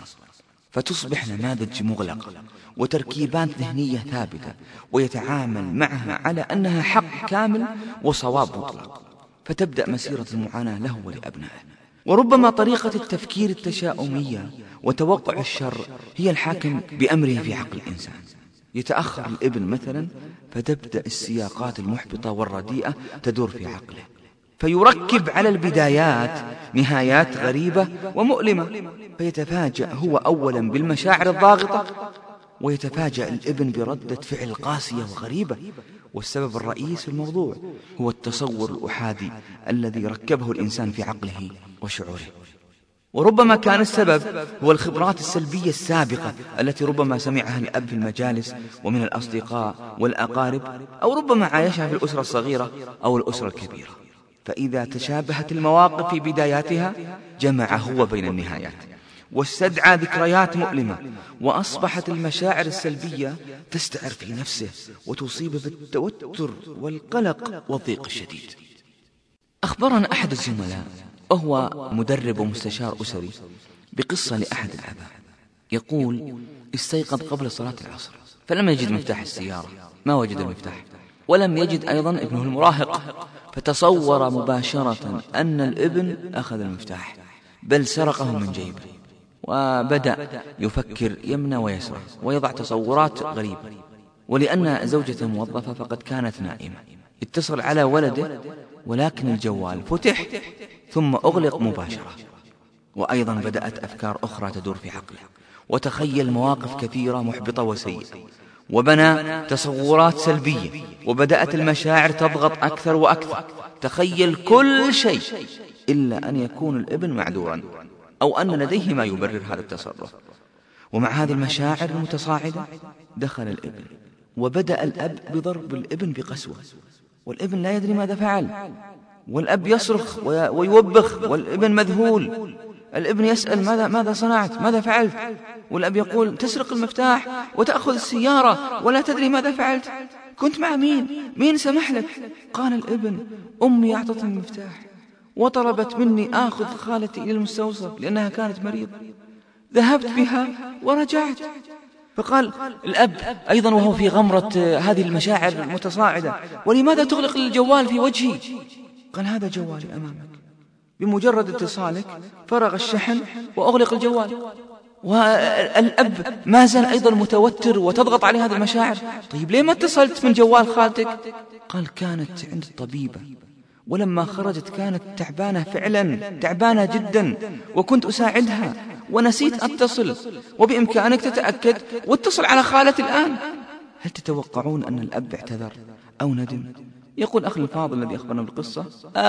Speaker 2: فتصبح نماذج مغلقة وتركيبات ذهنية ثابتة، ويتعامل معها على أنها حق كامل وصواب مطلق، فتبدأ مسيرة المعاناة له ولأبنائه. وربما طريقة التفكير التشاؤمية وتوقع الشر هي الحاكم بأمره في عقل الإنسان. يتأخر الابن مثلا، فتبدأ السياقات المحبطة والرديئة تدور في عقله، فيركب على البدايات نهايات غريبة ومؤلمة، فيتفاجأ هو أولا بالمشاعر الضاغطة، ويتفاجأ الابن بردة فعل قاسية وغريبة. والسبب الرئيس في الموضوع هو التصور الأحادي الذي ركبه الإنسان في عقله وشعوره. وربما كان السبب هو الخبرات السلبية السابقة التي ربما سمعها الأب في المجالس ومن الأصدقاء والأقارب، أو ربما عايشها في الأسرة الصغيرة أو الأسرة الكبيرة. فإذا تشابهت المواقف في بداياتها جمع هو بين النهايات، واستدعى ذكريات مؤلمة، وأصبحت المشاعر السلبية تستعر في نفسه وتصيب بالتوتر والقلق والضيق الشديد. أخبرنا أحد الزملاء وهو مدرب ومستشار أسري بقصة لأحد الآباء، يقول: استيقظ قبل صلاة العصر فلم يجد مفتاح السيارة، ما وجد المفتاح، ولم يجد أيضا ابنه المراهق، فتصور مباشرة أن الابن أخذ المفتاح بل سرقه من جيبه، وبدأ يفكر يمنى ويسرى ويضع تصورات غريبة. ولأن زوجته موظفة فقد كانت نائمة، اتصل على ولده ولكن الجوال فتح ثم أغلق مباشرة. وأيضا بدأت أفكار أخرى تدور في عقله، وتخيل مواقف كثيرة محبطة وسيئة، وبنى تصورات سلبية، وبدأت المشاعر تضغط أكثر وأكثر. تخيل كل شيء إلا أن يكون الابن معذورا، أو أن لديه ما يبرر هذا التصرف. ومع هذه المشاعر المتصاعدة دخل الابن، وبدأ الأب بضرب الابن بقسوة، والابن لا يدري ماذا فعل، والأب يصرخ ويوبخ والابن مذهول. الابن يسأل ماذا, ماذا صنعت، ماذا فعلت؟ والأب يقول تسرق المفتاح وتأخذ السيارة ولا تدري ماذا فعلت، كنت مع مين، مين سمح لك؟ قال الابن أمي أعطتني المفتاح وطلبت مني آخذ خالتي إلى المستوصف لأنها كانت مريضة، ذهبت بها ورجعت. فقال الأب أيضا وهو في غمرة هذه المشاعر المتصاعدة ولماذا تغلق الجوال في وجهي؟ قال هذا جوالي أمامك، بمجرد اتصالك فرغ الشحن وأغلق الجوال. والأب ما زال أيضا متوتر وتضغط عليه هذه المشاعر. طيب ليه ما اتصلت من جوال خالتك؟ قال كانت عند الطبيبة ولما خرجت كانت تعبانة فعلا، تعبانة جدا، وكنت أساعدها ونسيت أتصل، وبإمكانك تتأكد واتصل على خالتي الآن. هل تتوقعون أن الأب اعتذر أو ندم؟ يقول أخي الفاضل الذي أخبرنا بالقصة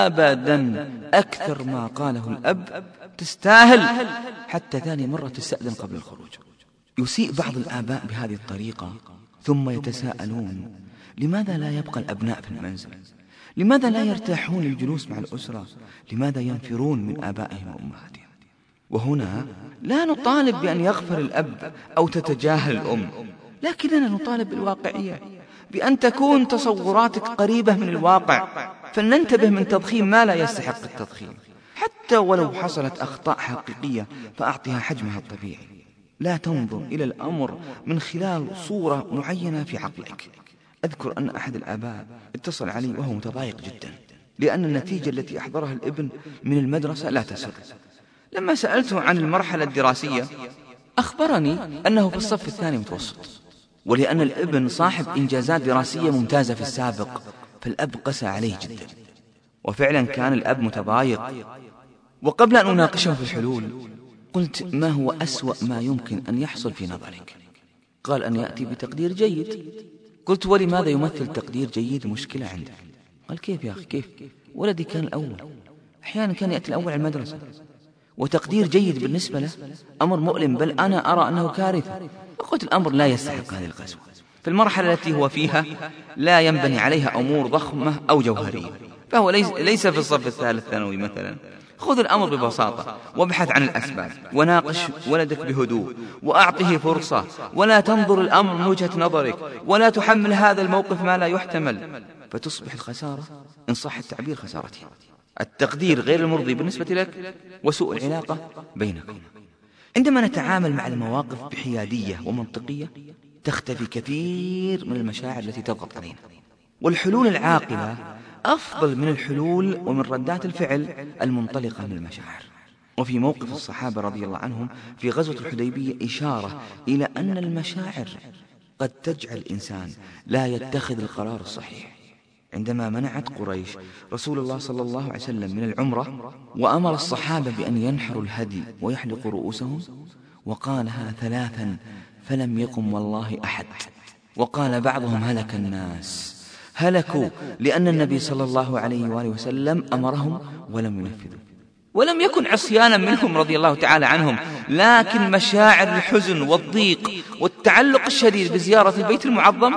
Speaker 2: أبدا، أكثر ما قاله الأب تستاهل، حتى ثاني مرة تستأذن قبل الخروج. يسيء بعض الآباء بهذه الطريقة ثم يتساءلون لماذا لا يبقى الأبناء في المنزل؟ لماذا لا يرتاحون للجلوس مع الأسرة؟ لماذا ينفرون من آبائهم وأمهاتهم؟ وهنا لا نطالب بأن يغفر الأب أو تتجاهل الأم، لكننا نطالب بالواقعية، بأن تكون تصوراتك قريبة من الواقع، فلننتبه من تضخيم ما لا يستحق التضخيم. حتى ولو حصلت أخطاء حقيقية فأعطيها حجمها الطبيعي، لا تنظر إلى الأمر من خلال صورة معينة في عقلك. أذكر أن أحد الآباء اتصل علي وهو متضايق جدا لأن النتيجة التي أحضرها الابن من المدرسة لا تسر. لما سألته عن المرحلة الدراسية أخبرني أنه في الصف الثاني متوسط، ولأن الابن صاحب إنجازات دراسية ممتازة في السابق فالأب قسى عليه جدا، وفعلا كان الأب متضايق. وقبل أن أناقشه في الحلول قلت ما هو أسوأ ما يمكن أن يحصل في نظرك؟ قال أن يأتي بتقدير جيد. قلت ولماذا يمثل تقدير جيد مشكلة عندك؟ قال كيف يا أخي كيف؟ ولدي كان الأول، أحيانا كان يأتي الأول على المدرسة، وتقدير جيد بالنسبة له أمر مؤلم، بل أنا أرى أنه كارثة. فقلت الأمر لا يستحق هذه القسوة. في المرحلة التي هو فيها لا ينبني عليها أمور ضخمة أو جوهرية، فهو ليس, ليس في الصف الثالث ثانوي مثلا. خذ الأمر ببساطة وابحث عن الأسباب وناقش ولدك بهدوء وأعطه فرصة، ولا تنظر الأمر من وجهة نظرك، ولا تحمل هذا الموقف ما لا يحتمل، فتصبح الخسارة إن صح التعبير خسارتين: التقدير غير المرضي بالنسبة لك وسوء العلاقة بينكم. عندما نتعامل مع المواقف بحيادية ومنطقية تختفي كثير من المشاعر التي تضغط علينا، والحلول العاقلة أفضل من الحلول ومن ردات الفعل المنطلقة من المشاعر. وفي موقف الصحابة رضي الله عنهم في غزوة الحديبية إشارة إلى أن المشاعر قد تجعل الإنسان لا يتخذ القرار الصحيح. عندما منعت قريش رسول الله صلى الله عليه وسلم من العمرة وأمر الصحابة بأن ينحروا الهدي ويحلقوا رؤوسهم، وقالها ثلاثا فلم يقم والله أحد، وقال بعضهم هلك الناس، هلكوا لأن النبي صلى الله عليه وآله وسلم أمرهم ولم ينفذوا. ولم يكن عصيانا منهم رضي الله تعالى عنهم، لكن مشاعر الحزن والضيق والتعلق الشديد بزيارة البيت المعظم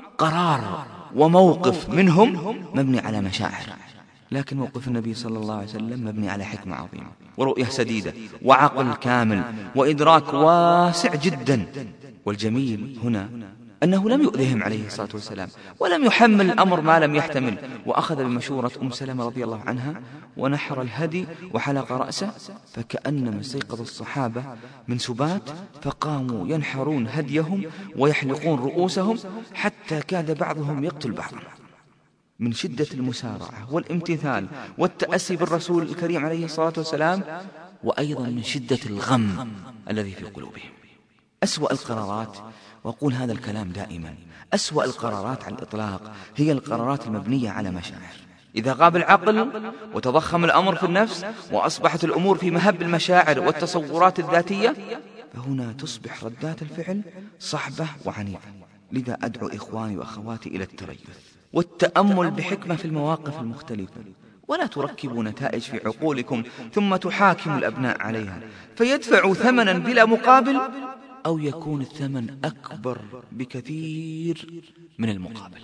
Speaker 2: قرار وموقف منهم مبني على مشاعر، لكن موقف النبي صلى الله عليه وسلم مبني على حكمة عظيمة ورؤية سديدة وعقل كامل وإدراك واسع جدا. والجميل هنا أنه لم يؤذهم عليه الصلاة والسلام ولم يحمل الأمر ما لم يحتمل، وأخذ بمشورة أم سلمة رضي الله عنها ونحر الهدي وحلق رأسه، فكأنما استيقظ الصحابة من سبات فقاموا ينحرون هديهم ويحلقون رؤوسهم حتى كاد بعضهم يقتل بعضا من شدة المسارعة والامتثال والتأسي بالرسول الكريم عليه الصلاة والسلام، وأيضا من شدة الغم الذي في قلوبهم. أسوأ القرارات، وأقول هذا الكلام دائما، أسوأ القرارات على الإطلاق هي القرارات المبنية على مشاعر. إذا غاب العقل وتضخم الأمر في النفس وأصبحت الأمور في مهب المشاعر والتصورات الذاتية، فهنا تصبح ردات الفعل صعبة وعنيفة. لذا أدعو إخواني وأخواتي إلى التريث والتأمل بحكمة في المواقف المختلفة، ولا تركبوا نتائج في عقولكم ثم تحاكموا الأبناء عليها فيدفعوا ثمنا بلا مقابل، أو يكون الثمن أكبر بكثير من المقابل.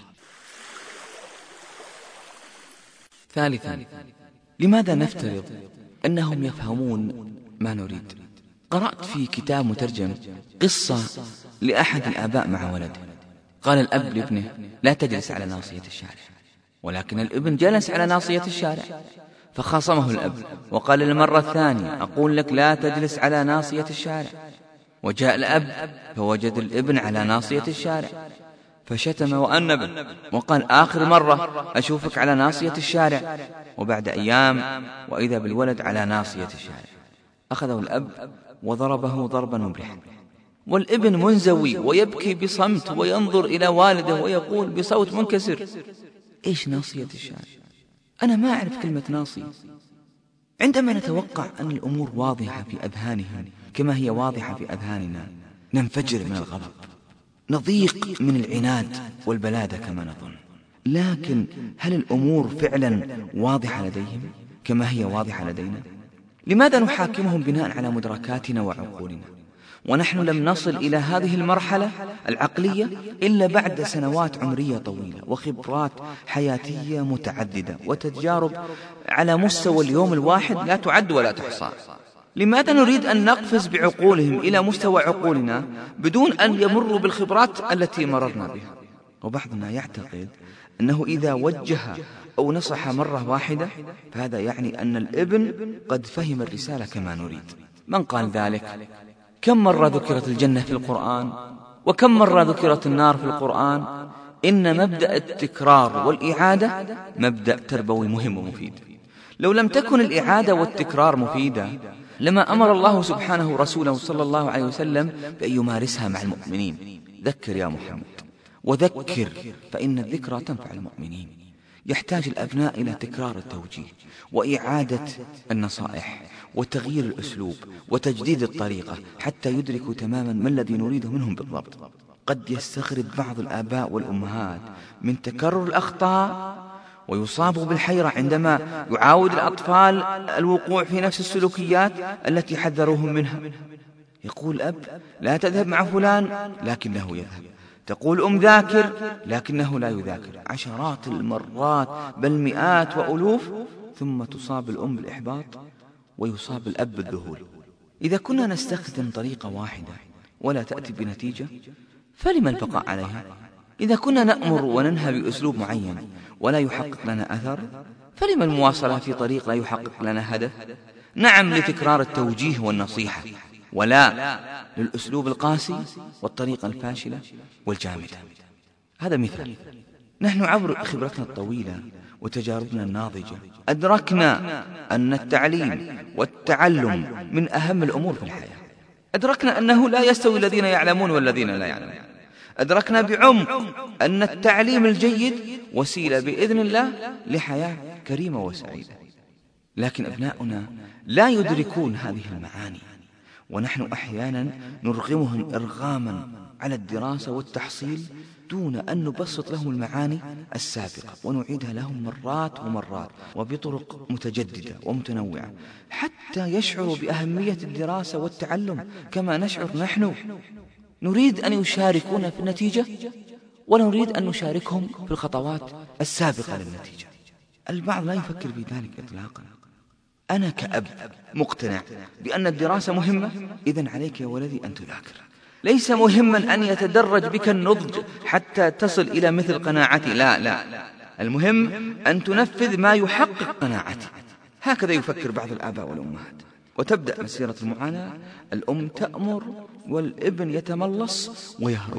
Speaker 2: ثالثا، لماذا نفترض أنهم يفهمون ما نريد. قرأت في كتاب مترجم قصة لأحد الآباء مع ولده. قال الأب لابنه: لا تجلس على ناصية الشارع. ولكن الابن جلس على ناصية الشارع، فخاصمه الأب وقال للمرة الثانية: أقول لك لا تجلس على ناصية الشارع. وجاء الأب فوجد الابن على ناصية الشارع، فشتم وأنب وقال: آخر مرة أشوفك على ناصية الشارع. وبعد أيام وإذا بالولد على ناصية الشارع. أخذه الأب وضربه ضربا مبرحا، والابن منزوي ويبكي بصمت وينظر إلى والده ويقول بصوت منكسر: إيش ناصية الشارع؟ أنا ما أعرف كلمة ناصية. عندما نتوقع أن الأمور واضحة في أذهانهم كما هي واضحة في أذهاننا، ننفجر من الغضب، نضيق من العناد والبلادة كما نظن. لكن هل الأمور فعلا واضحة لديهم كما هي واضحة لدينا؟ لماذا نحاكمهم بناء على مدركاتنا وعقولنا، ونحن لم نصل إلى هذه المرحلة العقلية إلا بعد سنوات عمرية طويلة وخبرات حياتية متعددة وتجارب على مستوى اليوم الواحد لا تعد ولا تحصى؟ لماذا نريد أن نقفز بعقولهم إلى مستوى عقولنا بدون أن يمروا بالخبرات التي مررنا بها؟ وبعضنا يعتقد أنه إذا وجه أو نصح مرة واحدة فهذا يعني أن الابن قد فهم الرسالة كما نريد. من قال ذلك؟ كم مرة ذكرت الجنة في القرآن؟ وكم مرة ذكرت النار في القرآن؟ إن مبدأ التكرار والإعادة مبدأ تربوي مهم ومفيد. لو لم تكن الإعادة والتكرار مفيدة لما أمر الله سبحانه رسوله صلى الله عليه وسلم بأن يمارسها مع المؤمنين. ذكر يا محمد وذكر فإن الذكرى تنفع المؤمنين. يحتاج الأبناء إلى تكرار التوجيه وإعادة النصائح وتغيير الأسلوب وتجديد الطريقة حتى يدركوا تماما ما الذي نريده منهم بالضبط. قد يستغرب بعض الآباء والأمهات من تكرر الأخطاء ويصابوا بالحيرة عندما يعاود الأطفال الوقوع في نفس السلوكيات التي حذروهم منها. يقول أب: لا تذهب مع فلان، لكنه يذهب. تقول أم: ذاكر، لكنه لا يذاكر. عشرات المرات بل مئات وألوف، ثم تصاب الأم بالإحباط ويصاب الأب بالذهول. إذا كنا نستخدم طريقة واحدة ولا تأتي بنتيجة فلما البقاء عليها؟ إذا كنا نأمر وننهى بأسلوب معين ولا يحقق لنا أثر فلما المواصلة في طريق لا يحقق لنا هدف؟ نعم لتكرار التوجيه والنصيحة، ولا للأسلوب القاسي والطريقة الفاشلة والجامدة. هذا مثال. نحن عبر خبرتنا الطويلة وتجاربنا الناضجة أدركنا أن التعليم والتعلم من أهم الأمور في الحياة. أدركنا أنه لا يستوي الذين يعلمون والذين لا يعلمون. أدركنا بعمق أن التعليم الجيد وسيلة بإذن الله لحياة كريمة وسعيدة. لكن أبناؤنا لا يدركون هذه المعاني، ونحن أحيانا نرغمهم إرغاما على الدراسة والتحصيل دون أن نبسط لهم المعاني السابقة ونعيدها لهم مرات ومرات وبطرق متجددة ومتنوعة حتى يشعروا بأهمية الدراسة والتعلم كما نشعر نحن. نريد أن يشاركونا في النتيجة ولا نريد أن نشاركهم في الخطوات السابقة للنتيجة. البعض لا يفكر في ذلك إطلاقا. أنا كأب مقتنع بأن الدراسة مهمة، إذن عليك يا ولدي أن تذاكر. ليس مهما أن يتدرج بك النضج حتى تصل إلى مثل قناعتي، لا لا، المهم أن تنفذ ما يحقق قناعتي. هكذا يفكر بعض الآباء والأمهات، وتبدأ مسيرة المعاناة. الأم تأمر والابن يتملص ويهرب.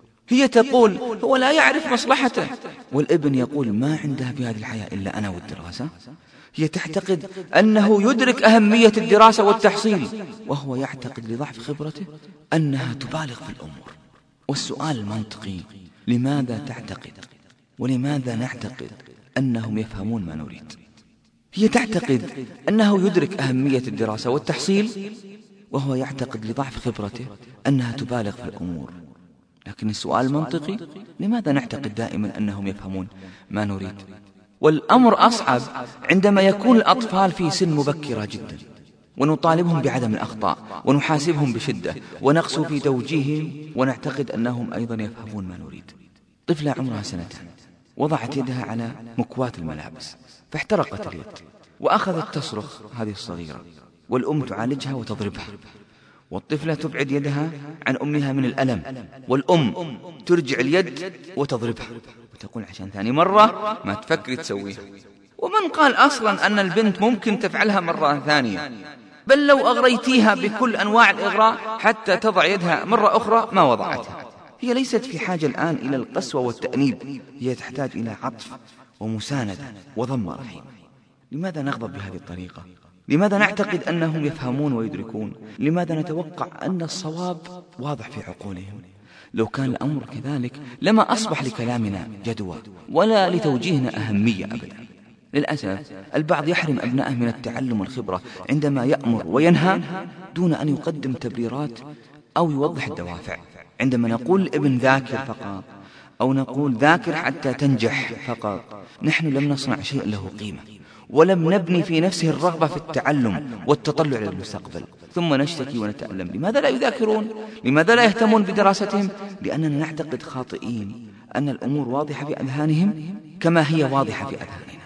Speaker 2: هي تقول هو لا يعرف مصلحته، والابن يقول ما عنده في هذه الحياة إلا أنا والدراسة. هي تعتقد أنه يدرك أهمية الدراسة والتحصيل، وهو يعتقد لضعف خبرته أنها تبالغ في الأمور. والسؤال المنطقي: لماذا تعتقد ولماذا نعتقد أنهم يفهمون ما نريد؟ هي تعتقد أنه يدرك أهمية الدراسة والتحصيل، وهو يعتقد لضعف خبرته أنها تبالغ في الأمور. لكن السؤال المنطقي: لماذا نعتقد دائما أنهم يفهمون ما نريد؟ والأمر أصعب عندما يكون الأطفال في سن مبكرة جدا ونطالبهم بعدم الأخطاء ونحاسبهم بشدة ونقسو في توجيههم ونعتقد أنهم أيضا يفهمون ما نريد. طفلة عمرها سنتين وضعت يدها على مكواة الملابس فاحترقت اليد، وأخذت تصرخ هذه الصغيرة: والأم تعالجها وتضربها، والطفلة تبعد يدها عن أمها من الألم، والأم ترجع اليد وتضربها وتقول عشان ثاني مرة ما تفكري تسويها. ومن قال أصلا أن البنت ممكن تفعلها مرة ثانية؟ بل لو أغريتيها بكل أنواع الإغراء حتى تضع يدها مرة أخرى ما وضعتها. هي ليست في حاجة الآن إلى القسوة والتأنيب، هي تحتاج إلى عطف ومساندة وضم رحيم. لماذا نغضب بهذه الطريقة؟ لماذا نعتقد أنهم يفهمون ويدركون؟ لماذا نتوقع أن الصواب واضح في عقولهم؟ لو كان الأمر كذلك لما أصبح لكلامنا جدوى ولا لتوجيهنا أهمية أبدا. للأسف البعض يحرم أبنائه من التعلم والخبرة عندما يأمر وينهى دون أن يقدم تبريرات أو يوضح الدوافع. عندما نقول الابن ذاكر فقط أو نقول ذاكر حتى تنجح فقط، نحن لم نصنع شيء له قيمة، ولم نبني في نفسه الرغبة في التعلم والتطلع للمستقبل. ثم نشتكي ونتألم. لماذا لا يذاكرون؟ لماذا لا يهتمون بدراستهم؟ لأننا نعتقد خاطئين أن الأمور واضحة في أذهانهم كما هي واضحة في أذهاننا.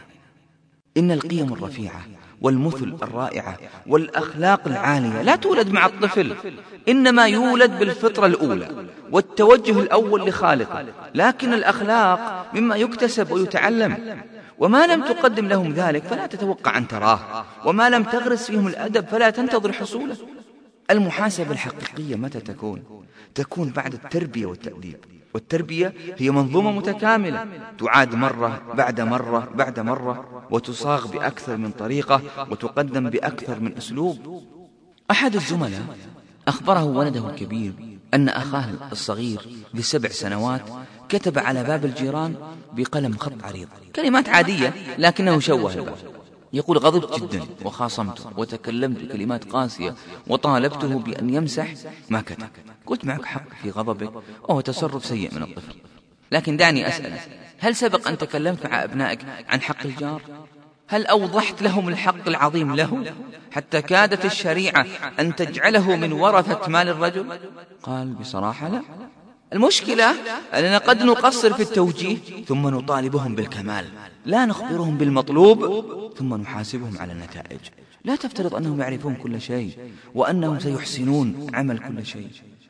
Speaker 2: إن القيم الرفيعة والمثل الرائعة والأخلاق العالية لا تولد مع الطفل، إنما يولد بالفطرة الأولى والتوجه الأول لخالقه، لكن الأخلاق مما يكتسب ويتعلم. وما لم تقدم لهم ذلك فلا تتوقع أن تراه، وما لم تغرس فيهم الأدب فلا تنتظر حصوله. المحاسبة الحقيقية متى تكون؟ تكون بعد التربية والتأديب، والتربية هي منظومة متكاملة تعاد مرة بعد مرة بعد مرة، وتصاغ بأكثر من طريقة وتقدم بأكثر من أسلوب. أحد الزملاء أخبره ولده الكبير أن أخاه الصغير بسبع سنوات كتب على باب الجيران بقلم خط عريض كلمات عادية لكنه شوه الباب. يقول غضبت جدا وخاصمته وتكلمت بكلمات قاسية وطالبته بأن يمسح ما كتب. قلت معك حق في غضبك وهو تصرف سيء من الطفل، لكن دعني أسأل، هل سبق أن تكلمت مع أبنائك عن حق الجار؟ هل أوضحت لهم الحق العظيم له حتى كادت الشريعة أن تجعله من ورثة مال الرجل؟ قال بصراحة لا. المشكلة أننا قد نقصر في التوجيه ثم نطالبهم بالكمال، لا نخبرهم بالمطلوب ثم نحاسبهم على النتائج. لا تفترض أنهم يعرفون كل شيء وأنهم سيحسنون عمل كل شيء.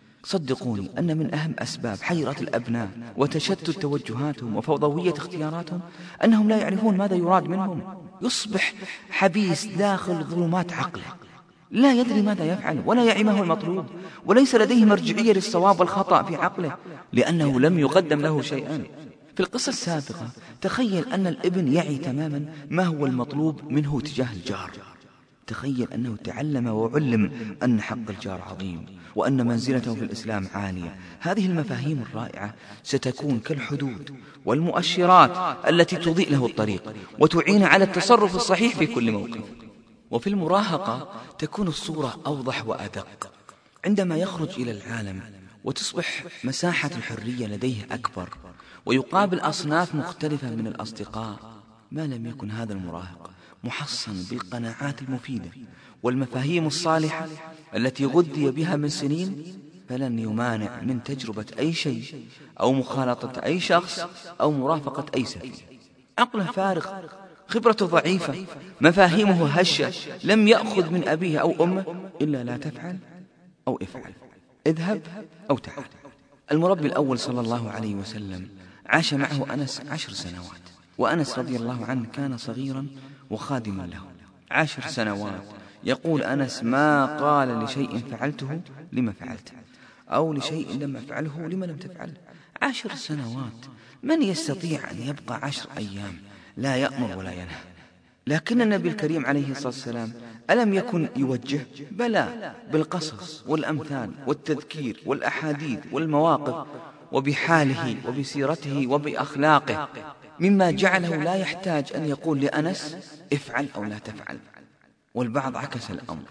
Speaker 2: صدقوني أن من أهم أسباب حيرة الأبناء وتشتت توجهاتهم وفوضوية اختياراتهم أنهم لا يعرفون ماذا يراد منهم. يصبح حبيس داخل ظلمات عقله، لا يدري ماذا يفعل ولا يعي ما هو المطلوب، وليس لديه مرجعية للصواب والخطأ في عقله لأنه لم يقدم له شيئا. في القصة السابقة تخيل أن الابن يعي تماما ما هو المطلوب منه تجاه الجار. تخيل أنه تعلم وعلم أن حق الجار عظيم وأن منزلته في الإسلام عالية. هذه المفاهيم الرائعة ستكون كالحدود والمؤشرات التي تضيء له الطريق وتعين على التصرف الصحيح في كل موقف. وفي المراهقة تكون الصورة أوضح وأدق. عندما يخرج إلى العالم وتصبح مساحة الحرية لديه أكبر ويقابل أصناف مختلفة من الأصدقاء، ما لم يكن هذا المراهق محصن بالقناعات المفيدة والمفاهيم الصالحة التي غذي بها من سنين، فلن يمانع من تجربة أي شيء أو مخالطة أي شخص أو مرافقة أي سفيه. عقله فارغ، خبرته ضعيفة، مفاهيمه هشة، لم يأخذ من أبيه أو أمه إلا لا تفعل أو افعل، اذهب أو تعال. المربي الأول صلى الله عليه وسلم عاش معه أنس عشر سنوات، وأنس رضي الله عنه كان صغيرا وخادما له. عشر سنوات. يقول أنس ما قال لشيء فعلته لما فعلته، أو لشيء لم أفعله لما لم تفعله. عشر سنوات. من يستطيع أن يبقى عشر أيام لا يأمر ولا ينهى؟ لكن النبي الكريم عليه الصلاة والسلام ألم يكن يوجه؟ بلى، بالقصص والأمثال والتذكير والأحاديث والمواقف، وبحاله وبسيرته وبأخلاقه، مما جعله لا يحتاج أن يقول لأنس افعل أو لا تفعل. والبعض عكس الأمر،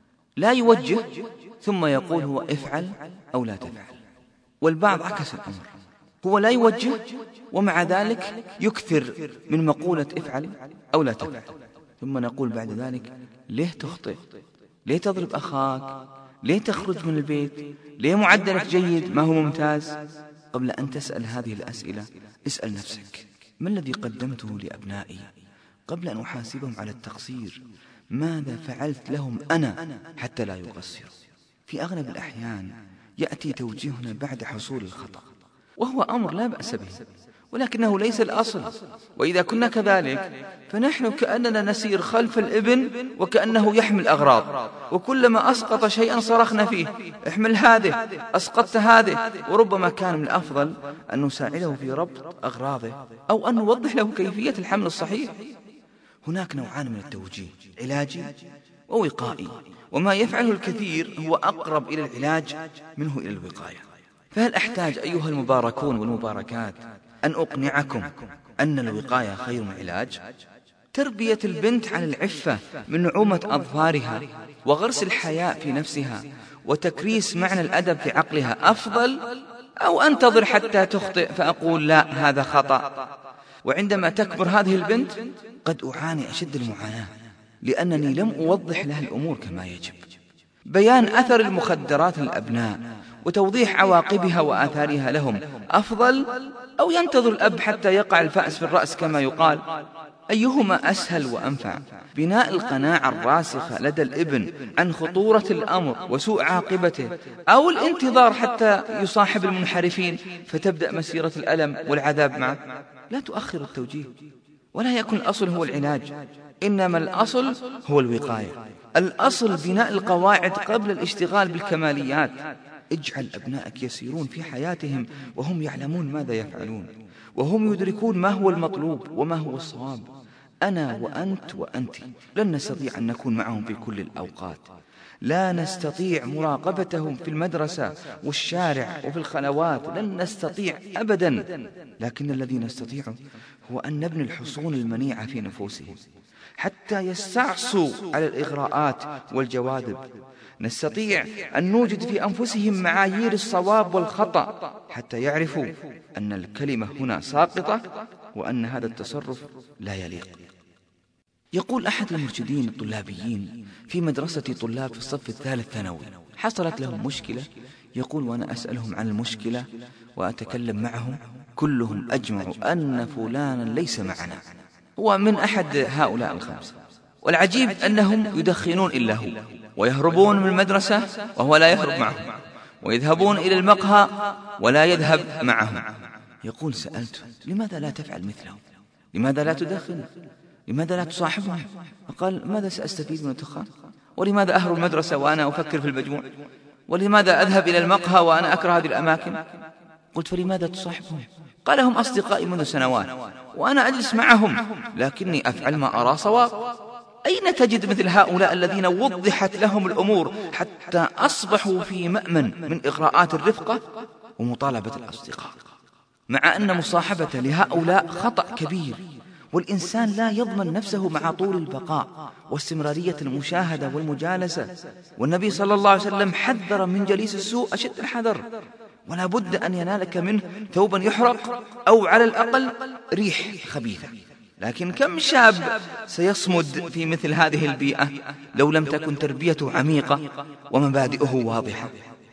Speaker 2: لا يوجه ثم يقول هو افعل أو لا تفعل. والبعض عكس الأمر، هو لا يوجه ومع ذلك يكثر من مقولة افعل أو لا تفعل. ثم نقول بعد ذلك ليه تخطئ؟ ليه تضرب أخاك؟ ليه تخرج من البيت؟ ليه معدلك جيد ما هو ممتاز؟ قبل أن تسأل هذه الأسئلة اسأل نفسك، ما الذي قدمته لأبنائي قبل أن أحاسبهم على التقصير؟ ماذا فعلت لهم أنا حتى لا يقصروا؟ في أغلب الأحيان يأتي توجيهنا بعد حصول الخطأ، وهو أمر لا بأس به، ولكنه ليس الأصل. وإذا كنا كذلك فنحن كأننا نسير خلف الابن وكأنه يحمل أغراض، وكلما أسقط شيئا صرخنا فيه: احمل هذه، أسقطت هذه. وربما كان من الأفضل أن نساعده في ربط أغراضه، أو أن نوضح له كيفية الحمل الصحيح. هناك نوعان من التوجيه: علاجي ووقائي، وما يفعله الكثير هو أقرب إلى العلاج منه إلى الوقاية. فهل أحتاج أيها المباركون والمباركات أن أقنعكم أن الوقاية خير من العلاج؟ تربية البنت على العفة من نعومة أظفارها وغرس الحياء في نفسها وتكريس معنى الأدب في عقلها أفضل، أو أنتظر حتى تخطئ فأقول لا هذا خطأ؟ وعندما تكبر هذه البنت قد أعاني أشد المعاناة، لأنني لم أوضح لها الأمور كما يجب. بيان أثر المخدرات للأبناء وتوضيح عواقبها وآثارها لهم أفضل، أو ينتظر الأب حتى يقع الفأس في الرأس كما يقال؟ أيهما أسهل وأنفع؟ بناء القناعة الراسخة لدى الابن عن خطورة الأمر وسوء عاقبته، أو الانتظار حتى يصاحب المنحرفين فتبدأ مسيرة الألم والعذاب معه؟ لا تؤخر التوجيه، ولا يكن الأصل هو العلاج، إنما الأصل هو الوقاية. الأصل بناء القواعد قبل الاشتغال بالكماليات. اجعل أبنائك يسيرون في حياتهم وهم يعلمون ماذا يفعلون، وهم يدركون ما هو المطلوب وما هو الصواب. أنا وأنت وأنت لن نستطيع أن نكون معهم في كل الأوقات، لا نستطيع مراقبتهم في المدرسة والشارع وفي الخلوات، لن نستطيع أبدا. لكن الذي نستطيع هو أن نبني الحصون المنيعة في نفوسهم حتى يستعصوا على الإغراءات والجواذب. نستطيع أن نوجد في أنفسهم معايير الصواب والخطأ حتى يعرفوا أن الكلمة هنا ساقطة وأن هذا التصرف لا يليق. يقول أحد المرشدين الطلابيين في مدرسة طلاب في الصف الثالث ثانوي، حصلت لهم مشكلة، يقول: وأنا أسألهم عن المشكلة وأتكلم معهم كلهم أجمعوا أن فلانا ليس معنا، هو من أحد هؤلاء الخمسة. والعجيب أنهم يدخنون إلا هو، ويهربون من المدرسة وهو لا يهرب معهم، ويذهبون إلى المقهى ولا يذهب معهم. يقول: سألت: لماذا لا تفعل مثلهم؟ لماذا لا تدخن؟ لماذا لا تصاحبهم؟ فقال: ماذا سأستفيد من الدخان؟ ولماذا أهرب المدرسة وأنا أفكر في المجموع؟ ولماذا أذهب إلى المقهى وأنا أكره هذه الأماكن؟ قلت: فلماذا تصاحبهم؟ قال: هم أصدقائي منذ سنوات وأنا أجلس معهم، لكني أفعل ما أرى صواب. أين تجد مثل هؤلاء الذين وضحت لهم الأمور حتى أصبحوا في مأمن من إغراءات الرفقة ومطالبة الأصدقاء؟ مع أن مصاحبة لهؤلاء خطأ كبير، والإنسان لا يضمن نفسه مع طول البقاء واستمرارية المشاهدة والمجالسة. والنبي صلى الله عليه وسلم حذر من جليس السوء أشد الحذر، ولا بد أن ينالك منه ثوبا يحرق أو على الأقل ريح خبيثة. لكن كم شاب سيصمد في مثل هذه البيئة لو لم تكن تربيته عميقة ومبادئه واضحة؟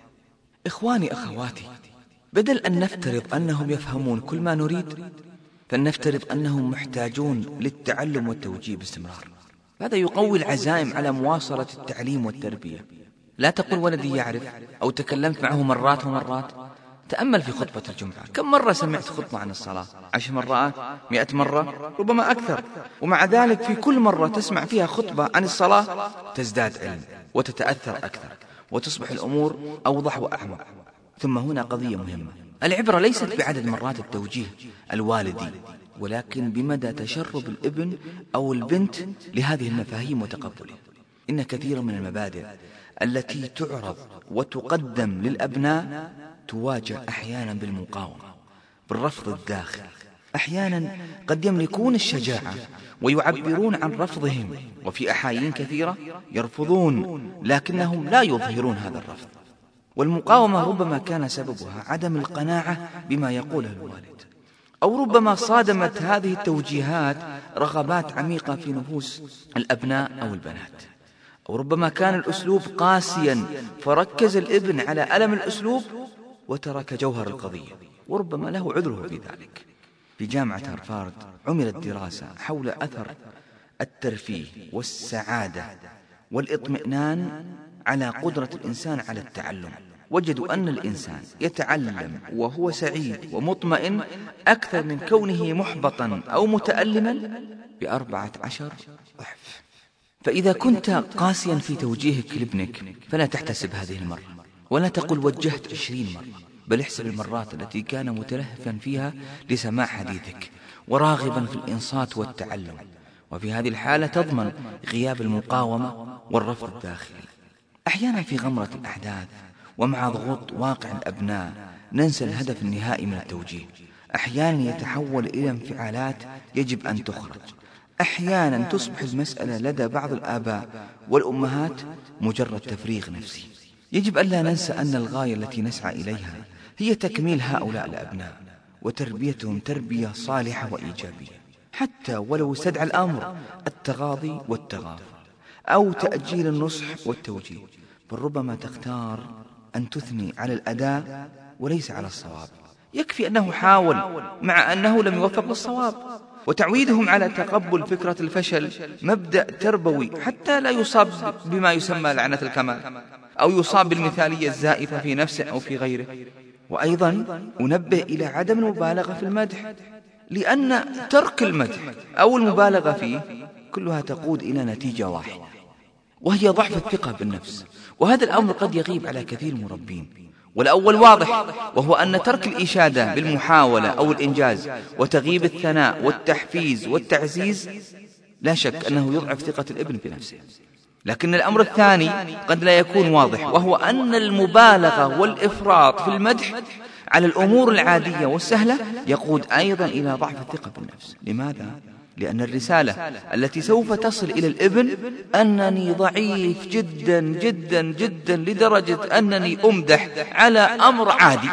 Speaker 2: إخواني أخواتي، بدل أن نفترض أنهم يفهمون كل ما نريد، فلنفترض أنهم محتاجون للتعلم والتوجيه باستمرار. هذا يقوي العزائم على مواصلة التعليم والتربية. لا تقول ولدي يعرف، أو تكلمت معه مرات ومرات. تأمل في خطبة الجمعة، كم مرة سمعت خطبة عن الصلاة؟ عشر مرات؟ مئة مرة؟ ربما أكثر. ومع ذلك في كل مرة تسمع فيها خطبة عن الصلاة تزداد علم وتتأثر أكثر، وتصبح الأمور أوضح وأعمق. ثم هنا قضية مهمة: العبرة ليست بعدد مرات التوجيه الوالدي، ولكن بمدى تشرب الابن أو البنت لهذه المفاهيم وتقبله. إن كثيرا من المبادئ التي تعرض وتقدم للأبناء تواجه أحيانا بالمقاومة، بالرفض الداخلي. أحيانا قد يملكون الشجاعة ويعبرون عن رفضهم، وفي أحايين كثيرة يرفضون لكنهم لا يظهرون هذا الرفض. والمقاومة ربما كان سببها عدم القناعة بما يقوله الوالد، أو ربما صادمت هذه التوجيهات رغبات عميقة في نفوس الأبناء أو البنات، أو ربما كان الأسلوب قاسيا فركز الابن على ألم الأسلوب وترك جوهر القضية، وربما له عذره في ذلك. في جامعة هارفارد عملت دراسة حول أثر الترفيه والسعادة والإطمئنان على قدرة الإنسان على التعلم. وجدوا أن الإنسان يتعلم وهو سعيد ومطمئن أكثر من كونه محبطا أو متألما بأربعة عشر ضعف. فإذا كنت قاسيا في توجيهك لابنك فلا تحتسب هذه المرة، ولا تقل وجهت عشرين مرة، بل احسب المرات التي كان متلهفا فيها لسماع حديثك وراغبا في الإنصات والتعلم. وفي هذه الحالة تضمن غياب المقاومة والرفض الداخلي. أحيانا في غمرة الأحداث ومع ضغوط واقع الأبناء ننسى الهدف النهائي من التوجيه. أحيانا يتحول إلى انفعالات يجب أن تخرج. أحيانا تصبح المسألة لدى بعض الآباء والأمهات مجرد تفريغ نفسي. يجب ألا ننسى أن الغاية التي نسعى إليها هي تكميل هؤلاء الأبناء وتربيتهم تربية صالحة وإيجابية، حتى ولو استدعى الأمر التغاضي والتغافل أو تأجيل النصح والتوجيه، فربما تختار أن تثني على الأداء وليس على الصواب. يكفي أنه حاول مع أنه لم يوفق للصواب، وتعويدهم على تقبل فكرة الفشل مبدأ تربوي حتى لا يصاب بما يسمى لعنة الكمال، أو يصاب بالمثالية الزائفة في نفسه أو في غيره. وأيضا أنبه إلى عدم المبالغة في المدح، لأن ترك المدح أو المبالغة فيه كلها تقود إلى نتيجة واحدة، وهي ضعف الثقة بالنفس. وهذا الأمر قد يغيب على كثير المربين. والأول واضح، وهو أن ترك الإشادة بالمحاولة أو الإنجاز وتغييب الثناء والتحفيز والتعزيز لا شك أنه يضعف ثقة الابن بنفسه. لكن الأمر الثاني قد لا يكون واضح، وهو أن المبالغة والإفراط في المدح على الأمور العادية والسهلة يقود أيضا إلى ضعف الثقة بالنفس. لماذا؟ لأن الرسالة التي سوف تصل إلى الابن أنني ضعيف جدا جدا جدا لدرجة أنني أمدح على أمر عادي،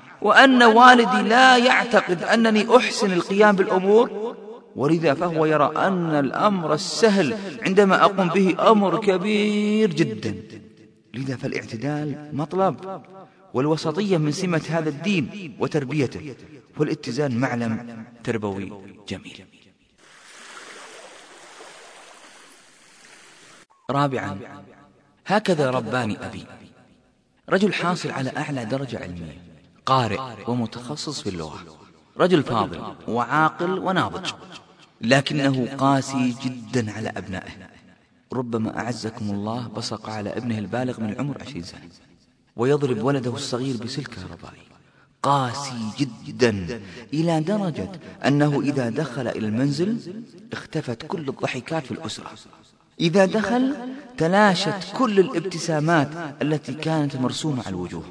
Speaker 2: وأن والدي لا يعتقد أنني أحسن القيام بالأمور، ولذا فهو يرى أن الأمر السهل عندما أقوم به أمر كبير جدا. لذا فالاعتدال مطلب، والوسطية من سمة هذا الدين وتربيته، والاتزان معلم تربوي جميل. رابعا، هكذا رباني أبي. رجل حاصل على أعلى درجة علمية، قارئ ومتخصص في اللغة، رجل فاضل وعاقل وناضج، لكنه قاسي جدا على أبنائه. ربما أعزكم الله بصق على ابنه البالغ من العمر عشرين سنة ويضرب ولده الصغير بسلك كهربائي. قاسي جدا إلى درجة أنه إذا دخل إلى المنزل اختفت كل الضحكات في الأسرة. إذا دخل تلاشت كل الابتسامات التي كانت مرسومة على الوجوه.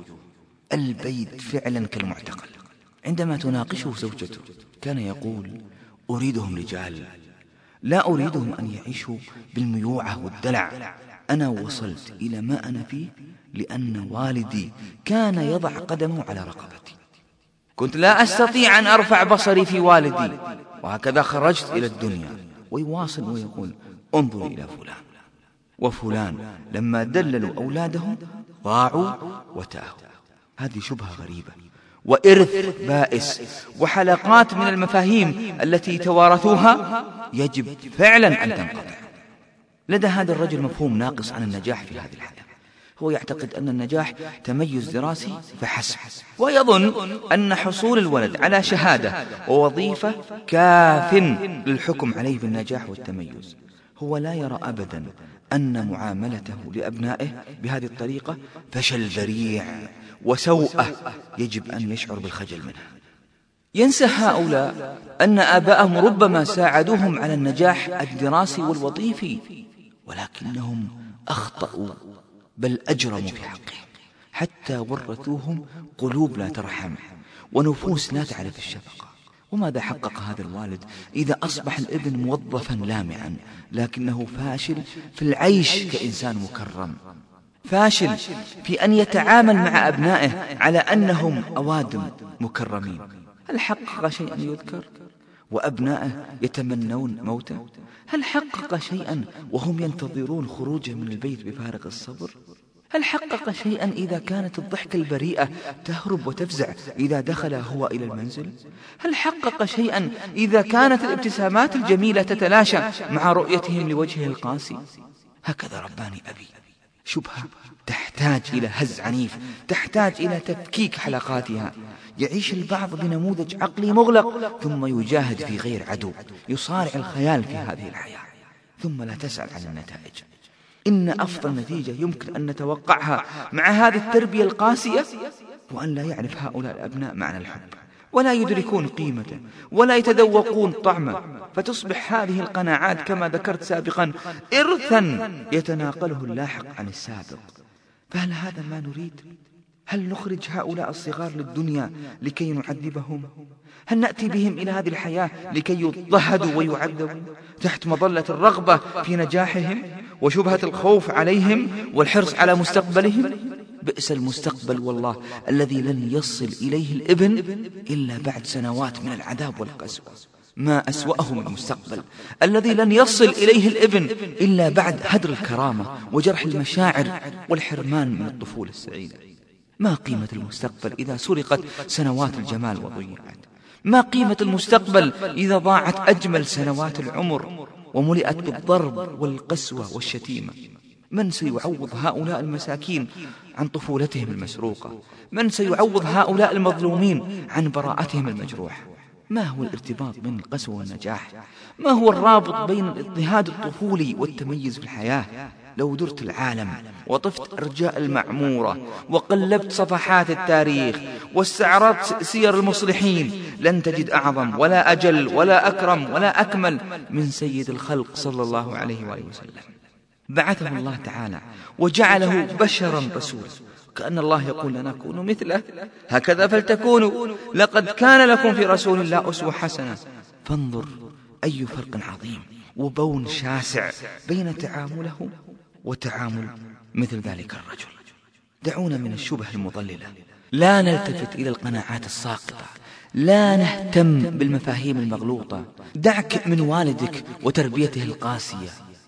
Speaker 2: البيت فعلا كالمعتقل. عندما تناقشه زوجته كان يقول: أريدهم رجال، لا أريدهم أن يعيشوا بالميوعة والدلع. أنا وصلت إلى ما أنا فيه لأن والدي كان يضع قدمه على رقبتي. كنت لا أستطيع أن أرفع بصري في والدي، وهكذا خرجت إلى الدنيا. ويواصل ويقول: انظر إلى فلان وفلان لما دللوا أولادهم ضاعوا وتاهوا. هذه شبهة غريبة وإرث بائس وحلقات من المفاهيم التي توارثوها يجب فعلا أن تنقطع. لدى هذا الرجل مفهوم ناقص عن النجاح في هذه الحياة. هو يعتقد أن النجاح تميز دراسي فحسب، ويظن أن حصول الولد على شهادة ووظيفة كاف للحكم عليه بالنجاح والتميز. هو لا يرى أبدا أن معاملته لأبنائه بهذه الطريقة فشل ذريع وسوءة يجب أن يشعر بالخجل منها. ينسى هؤلاء أن آباءهم ربما ساعدوهم على النجاح الدراسي والوظيفي، ولكنهم أخطأوا بل أجرموا في حقهم، حتى ورثوهم قلوب لا ترحم ونفوس لا تعرف الشفقة. وماذا حقق هذا الوالد إذا أصبح الابن موظفا لامعا لكنه فاشل في العيش كإنسان مكرم، فاشل في أن يتعامل مع أبنائه على أنهم أوادم مكرمين؟ هل حقق شيئا يذكر وأبنائه يتمنون موته؟ هل حقق شيئا وهم ينتظرون خروجه من البيت بفارغ الصبر؟ هل حقق شيئا إذا كانت الضحكة البريئة تهرب وتفزع إذا دخل هو إلى المنزل؟ هل حقق شيئا إذا كانت الابتسامات الجميلة تتلاشى مع رؤيتهم لوجهه القاسي؟ هكذا رباني أبي. شبهة تحتاج إلى هز عنيف، تحتاج إلى تفكيك حلقاتها. يعيش البعض بنموذج عقلي مغلق ثم يجاهد في غير عدو، يصارع الخيال في هذه الحياة ثم لا تسأل عن النتائج. إن أفضل نتيجة يمكن أن نتوقعها مع هذه التربية القاسية هو أن لا يعرف هؤلاء الأبناء معنى الحب، ولا يدركون قيمته، ولا يتذوقون طعمه، فتصبح هذه القناعات كما ذكرت سابقا إرثا يتناقله اللاحق عن السابق. فهل هذا ما نريد؟ هل نخرج هؤلاء الصغار للدنيا لكي نعذبهم؟ هل نأتي بهم إلى هذه الحياة لكي يضطهدوا ويعذبوا تحت مظلة الرغبة في نجاحهم وشبهة الخوف عليهم والحرص على مستقبلهم؟ بئس المستقبل والله الذي لن يصل إليه الابن إلا بعد سنوات من العذاب والقسوة. ما أسوأه من المستقبل الذي لن يصل إليه الابن إلا بعد هدر الكرامة وجرح المشاعر والحرمان من الطفولة السعيدة. ما قيمة المستقبل إذا سرقت سنوات الجمال وضيعت؟ ما قيمة المستقبل إذا ضاعت أجمل سنوات العمر وملئت بالضرب والقسوة والشتيمة؟ من سيعوض هؤلاء المساكين عن طفولتهم المسروقة؟ من سيعوض هؤلاء المظلومين عن براءتهم المجروحة؟ ما هو الارتباط بين القسوة والنجاح؟ ما هو الرابط بين الاضطهاد الطفولي والتميز في الحياة؟ لو درت العالم وطفت أرجاء المعمورة وقلبت صفحات التاريخ واستعرضت سير المصلحين لن تجد أعظم ولا أجل ولا أكرم ولا أكمل من سيد الخلق صلى الله عليه وآله وسلم. بعثه الله تعالى وجعله بشرا رسولا، كأن الله يقول لنا كونوا مثله هكذا فلتكونوا، لقد كان لكم في رسول الله أسوة حسنة. فانظر أي فرق عظيم وبون شاسع بين تعامله وتعامل مثل ذلك الرجل. دعونا من الشبه المضللة، لا نلتفت إلى القناعات الساقطة، لا نهتم بالمفاهيم المغلوطة. دعك من والدك وتربيته القاسية،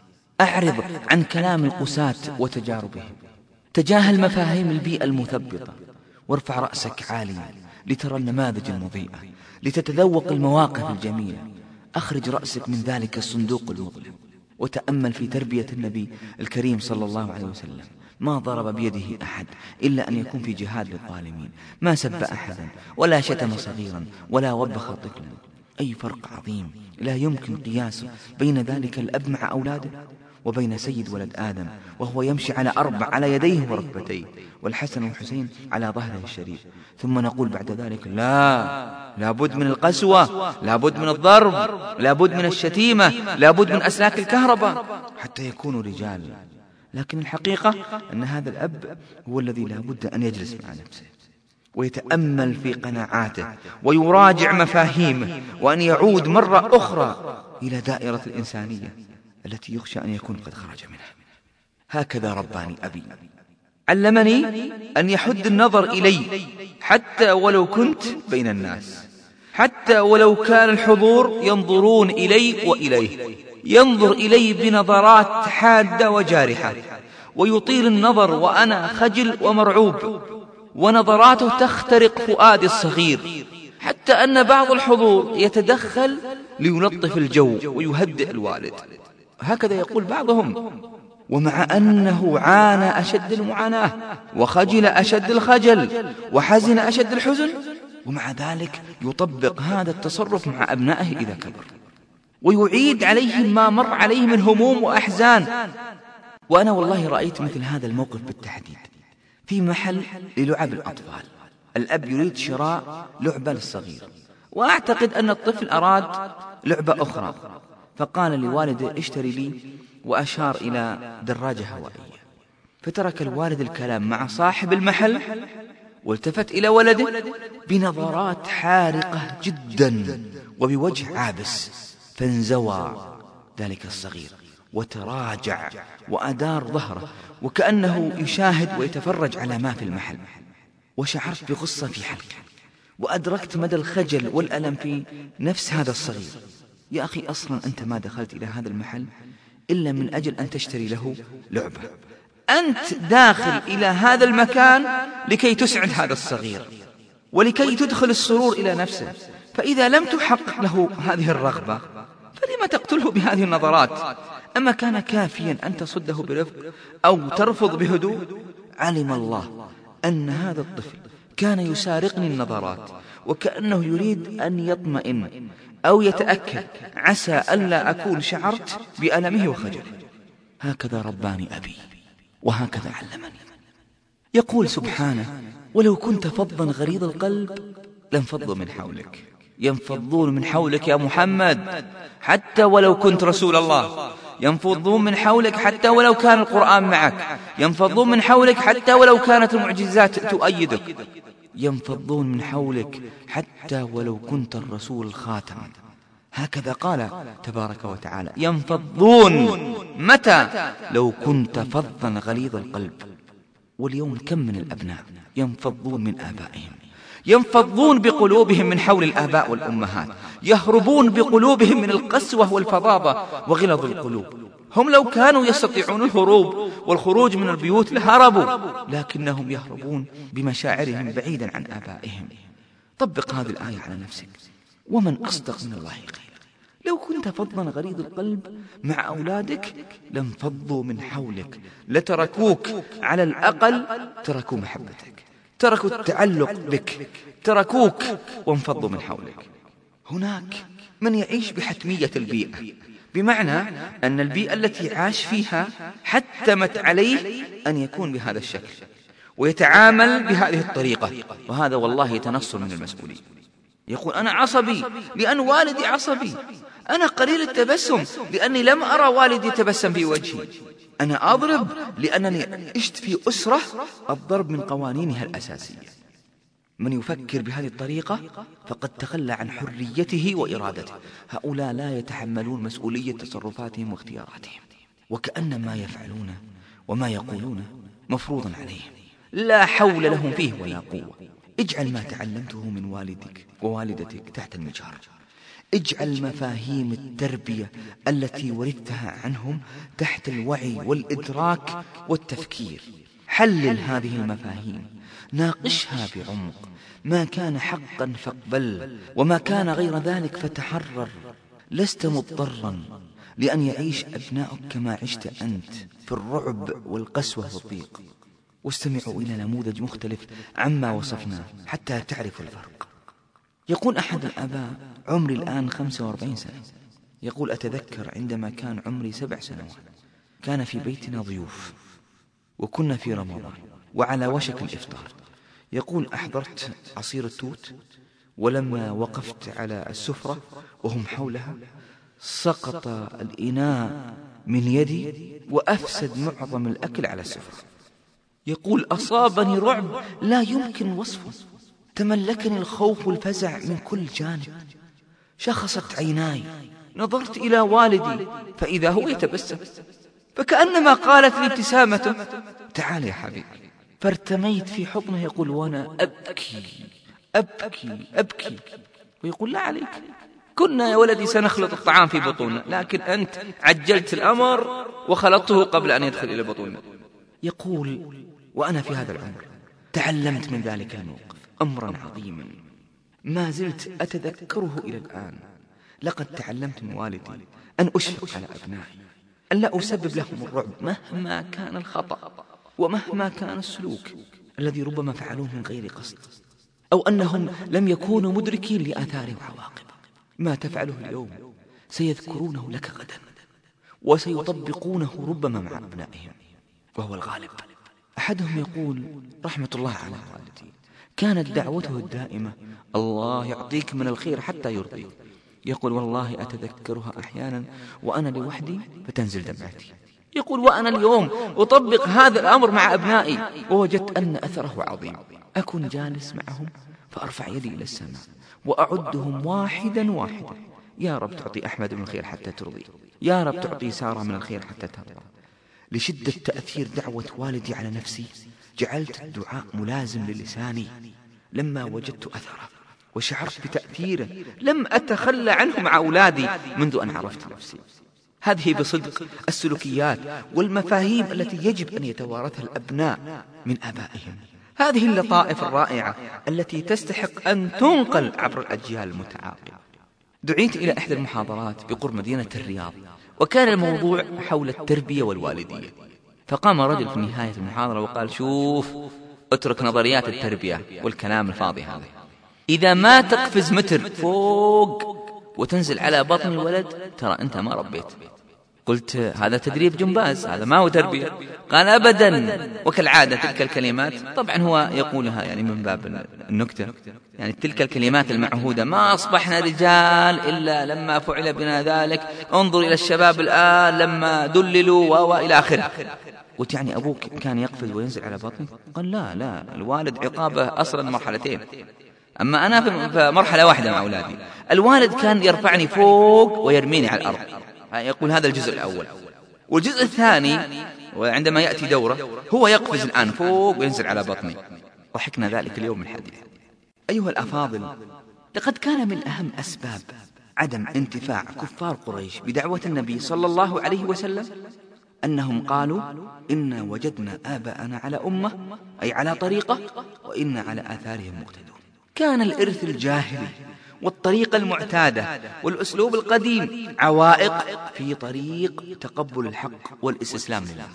Speaker 2: أعرض عن كلام القساة وتجاربهم، تجاهل مفاهيم البيئة المثبطة، وارفع رأسك عاليا لترى النماذج المضيئة، لتتذوق المواقف الجميلة. أخرج رأسك من ذلك الصندوق المظلم وتأمل في تربية النبي الكريم صلى الله عليه وسلم. ما ضرب بيده أحد إلا أن يكون في جهاد للظالمين، ما سب أحدا ولا شتم صغيرا ولا وبخ طفلا. أي فرق عظيم لا يمكن قياسه بين ذلك الأب مع أولاده وبين سيد ولد آدم وهو يمشي على أربع على يديه وركبتيه، والحسن والحسين على ظهره الشريف، ثم نقول بعد ذلك لا، لابد من القسوة، لابد من الضرب، لابد من الشتيمة، لابد من أسلاك الكهرباء حتى يكونوا رجال. لكن الحقيقة أن هذا الأب هو الذي لابد أن يجلس مع نفسه ويتأمل في قناعاته ويراجع مفاهيمه، وأن يعود مرة أخرى إلى دائرة الإنسانية التي يخشى أن يكون قد خرج منها. هكذا رباني أبي، علمني أن يحد النظر إلي حتى ولو كنت بين الناس، حتى ولو كان الحضور ينظرون إلي وإليه، ينظر إلي بنظرات حادة وجارحة، ويطيل النظر وأنا خجل ومرعوب، ونظراته تخترق فؤادي الصغير، حتى أن بعض الحضور يتدخل ليلطف الجو ويهدئ الوالد. هكذا يقول بعضهم، ومع أنه عانى أشد المعاناة وخجل أشد الخجل وحزن أشد الحزن، ومع ذلك يطبق هذا التصرف مع أبنائه إذا كبر، ويعيد عليهم ما مر عليه من هموم وأحزان. وأنا والله رأيت مثل هذا الموقف بالتحديد في محل للعب الأطفال. الأب يريد شراء لعبة للصغير، وأعتقد أن الطفل أراد لعبة أخرى، فقال لوالده اشتري لي، وأشار إلى دراجة هوائية. فترك الوالد الكلام مع صاحب المحل والتفت إلى ولده بنظرات حارقة جدا وبوجه عابس، فانزوى ذلك الصغير وتراجع وأدار ظهره وكأنه يشاهد ويتفرج على ما في المحل. وشعرت بغصة في حلقي، وأدركت مدى الخجل والألم في نفس هذا الصغير. يا أخي، أصلا أنت ما دخلت إلى هذا المحل إلا من أجل أن تشتري له لعبة، أنت داخل إلى هذا المكان لكي تسعد هذا الصغير ولكي تدخل السرور إلى نفسه، فإذا لم تحقق له هذه الرغبة فلما تقتله بهذه النظرات؟ أما كان كافيا أن تصده برفق أو ترفض بهدوء؟ علم الله أن هذا الطفل كان يسارقني النظرات وكأنه يريد أن يطمئن أو يتأكد عسى ألا أكون شعرت بألمه وخجله. هكذا رباني أبي وهكذا علمني. يقول سبحانه: ولو كنت فظا غليظ القلب لانفضوا من حولك. ينفضون من حولك يا محمد حتى ولو كنت رسول الله، ينفضون من حولك حتى ولو كان القرآن معك، ينفضون من حولك حتى ولو كانت المعجزات تؤيدك، ينفضون من حولك حتى ولو كنت الرسول الخاتم. هكذا قال تبارك وتعالى: ينفضون. متى؟ لو كنت فظا غليظ القلب. واليوم كم من الأبناء ينفضون من آبائهم، ينفضون بقلوبهم من حول الآباء والأمهات، يهربون بقلوبهم من القسوة والفظاظة وغلظ القلوب. هم لو كانوا يستطيعون الهروب والخروج من البيوت لهربوا، لكنهم يهربون بمشاعرهم بعيدا عن آبائهم. طبق هذه الآية على نفسك: ومن أصدق من الله قيلا. لو كنت فظا غليظ القلب مع أولادك لانفضوا من حولك، لتركوك، على الأقل تركوا محبتك، تركوا التعلق بك، تركوك وانفضوا من حولك. هناك من يعيش بحتمية البيئة، بمعنى أن البيئة التي عاش فيها حتمت عليه أن يكون بهذا الشكل ويتعامل بهذه الطريقة، وهذا والله تنصل من المسؤولين. يقول: أنا عصبي لأن والدي عصبي، أنا قليل التبسم لأني لم أرى والدي يتبسم في وجهي، أنا أضرب لأنني عشت في أسرة الضرب من قوانينها الأساسية. من يفكر بهذه الطريقة فقد تخلى عن حريته وإرادته. هؤلاء لا يتحملون مسؤولية تصرفاتهم واختياراتهم، وكأن ما يفعلون وما يقولون مفروضا عليهم، لا حول لهم فيه ولا قوة. اجعل ما تعلمته من والدك ووالدتك تحت المجهر، اجعل مفاهيم التربية التي ورثتها عنهم تحت الوعي والإدراك والتفكير. حلل هذه المفاهيم، ناقشها بعمق، ما كان حقا فاقبل، وما كان غير ذلك فتحرر. لست مضطرا لأن يعيش أبناؤك كما عشت أنت في الرعب والقسوة والضيق. واستمعوا إلى نموذج مختلف عما وصفناه حتى تعرفوا الفرق. يقول أحد الآباء: عمري الآن خمسة وأربعين سنة. يقول: أتذكر عندما كان عمري سبع سنوات كان في بيتنا ضيوف وكنا في رمضان وعلى وشك الإفطار. يقول: أحضرت عصير التوت، ولما وقفت على السفرة وهم حولها سقط الإناء من يدي وأفسد معظم الأكل على السفرة. يقول: أصابني رعب لا يمكن وصفه، تملكني الخوف والفزع من كل جانب، شخصت عيناي، نظرت إلى والدي فإذا هو يتبسم، فكأنما قالت لي ابتسامته: تعال يا حبيبي. فارتميت في حضنه. يقول: وأنا أبكي أبكي أبكي، ويقول: لا عليك، كنا يا ولدي سنخلط الطعام في بطوننا، لكن أنت عجلت الأمر وخلطته قبل أن يدخل إلى بطوننا. يقول: وأنا في هذا العمر تعلمت من ذلك الموقف أمرا عظيما ما زلت أتذكره إلى الآن. لقد تعلمت من والدي أن أشفق على أبنائي، أن لا أسبب لهم الرعب مهما كان الخطأ ومهما كان السلوك الذي ربما فعلوه من غير قصد، أو أنهم لم يكونوا مدركين لآثاره وعواقبه. ما تفعله اليوم سيذكرونه لك غدا وسيطبقونه ربما مع أبنائهم، وهو الغالب. أحدهم يقول رحمة الله على والدي كانت دعوته الدائمة: الله يعطيك من الخير حتى يرضيك. يقول: والله أتذكرها أحيانا وأنا لوحدي فتنزل دمعتي. يقول: وأنا اليوم أطبق هذا الأمر مع أبنائي ووجدت أن أثره عظيم. أكون جالس معهم فأرفع يدي إلى السماء وأعدهم واحدا واحدا: يا رب تعطي أحمد من الخير حتى ترضي، يا رب تعطي سارة من الخير حتى ترضى. لشدة تأثير دعوة والدي على نفسي جعلت الدعاء ملازم للساني. لما وجدت أثره وشعرت بتأثيره لم أتخلى عنه مع أولادي منذ أن عرفت نفسي. هذه بصدق السلوكيات والمفاهيم التي يجب أن يتوارثها الأبناء من آبائهم. هذه اللطائف الرائعة التي تستحق أن تنقل عبر الأجيال المتعاقبة. دعيت إلى إحدى المحاضرات بقرب مدينة الرياض، وكان الموضوع حول التربية والوالدية. فقام رجل في نهاية المحاضرة وقال: شوف، اترك نظريات التربية والكلام الفاضي هذا. إذا ما تقفز متر فوق وتنزل على بطن الولد ترى أنت ما ربيت. قلت: هذا تدريب جمباز، هذا ما هو تربية. قال: أبدا. وكالعادة تلك الكلمات طبعا هو يقولها يعني من باب النكتة، يعني تلك الكلمات المعهودة: ما أصبحنا رجال إلا لما فعل بنا ذلك، انظر إلى الشباب الآن لما دللوا وإلى آخره. قلت: يعني أبوك كان يقفز وينزل على بطنك؟ قال: لا لا، الوالد عقابه أصلا مرحلتين، أما أنا في مرحلة واحدة مع أولادي. الوالد كان يرفعني فوق ويرميني على الأرض. يقول هذا الجزء الأول. والجزء الثاني وعندما يأتي دوره هو يقفز الآن فوق وينزل على بطني. ضحكنا ذلك اليوم من الحديث. أيها الأفاضل، لقد كان من أهم أسباب عدم انتفاع كفار قريش بدعوة النبي صلى الله عليه وسلم أنهم قالوا: إنا وجدنا آباءنا على أمة، أي على طريقة، وإنا على آثارهم مقتدون. كان الإرث الجاهلي والطريقة المعتادة والأسلوب القديم عوائق في طريق تقبل الحق والاستسلام لله.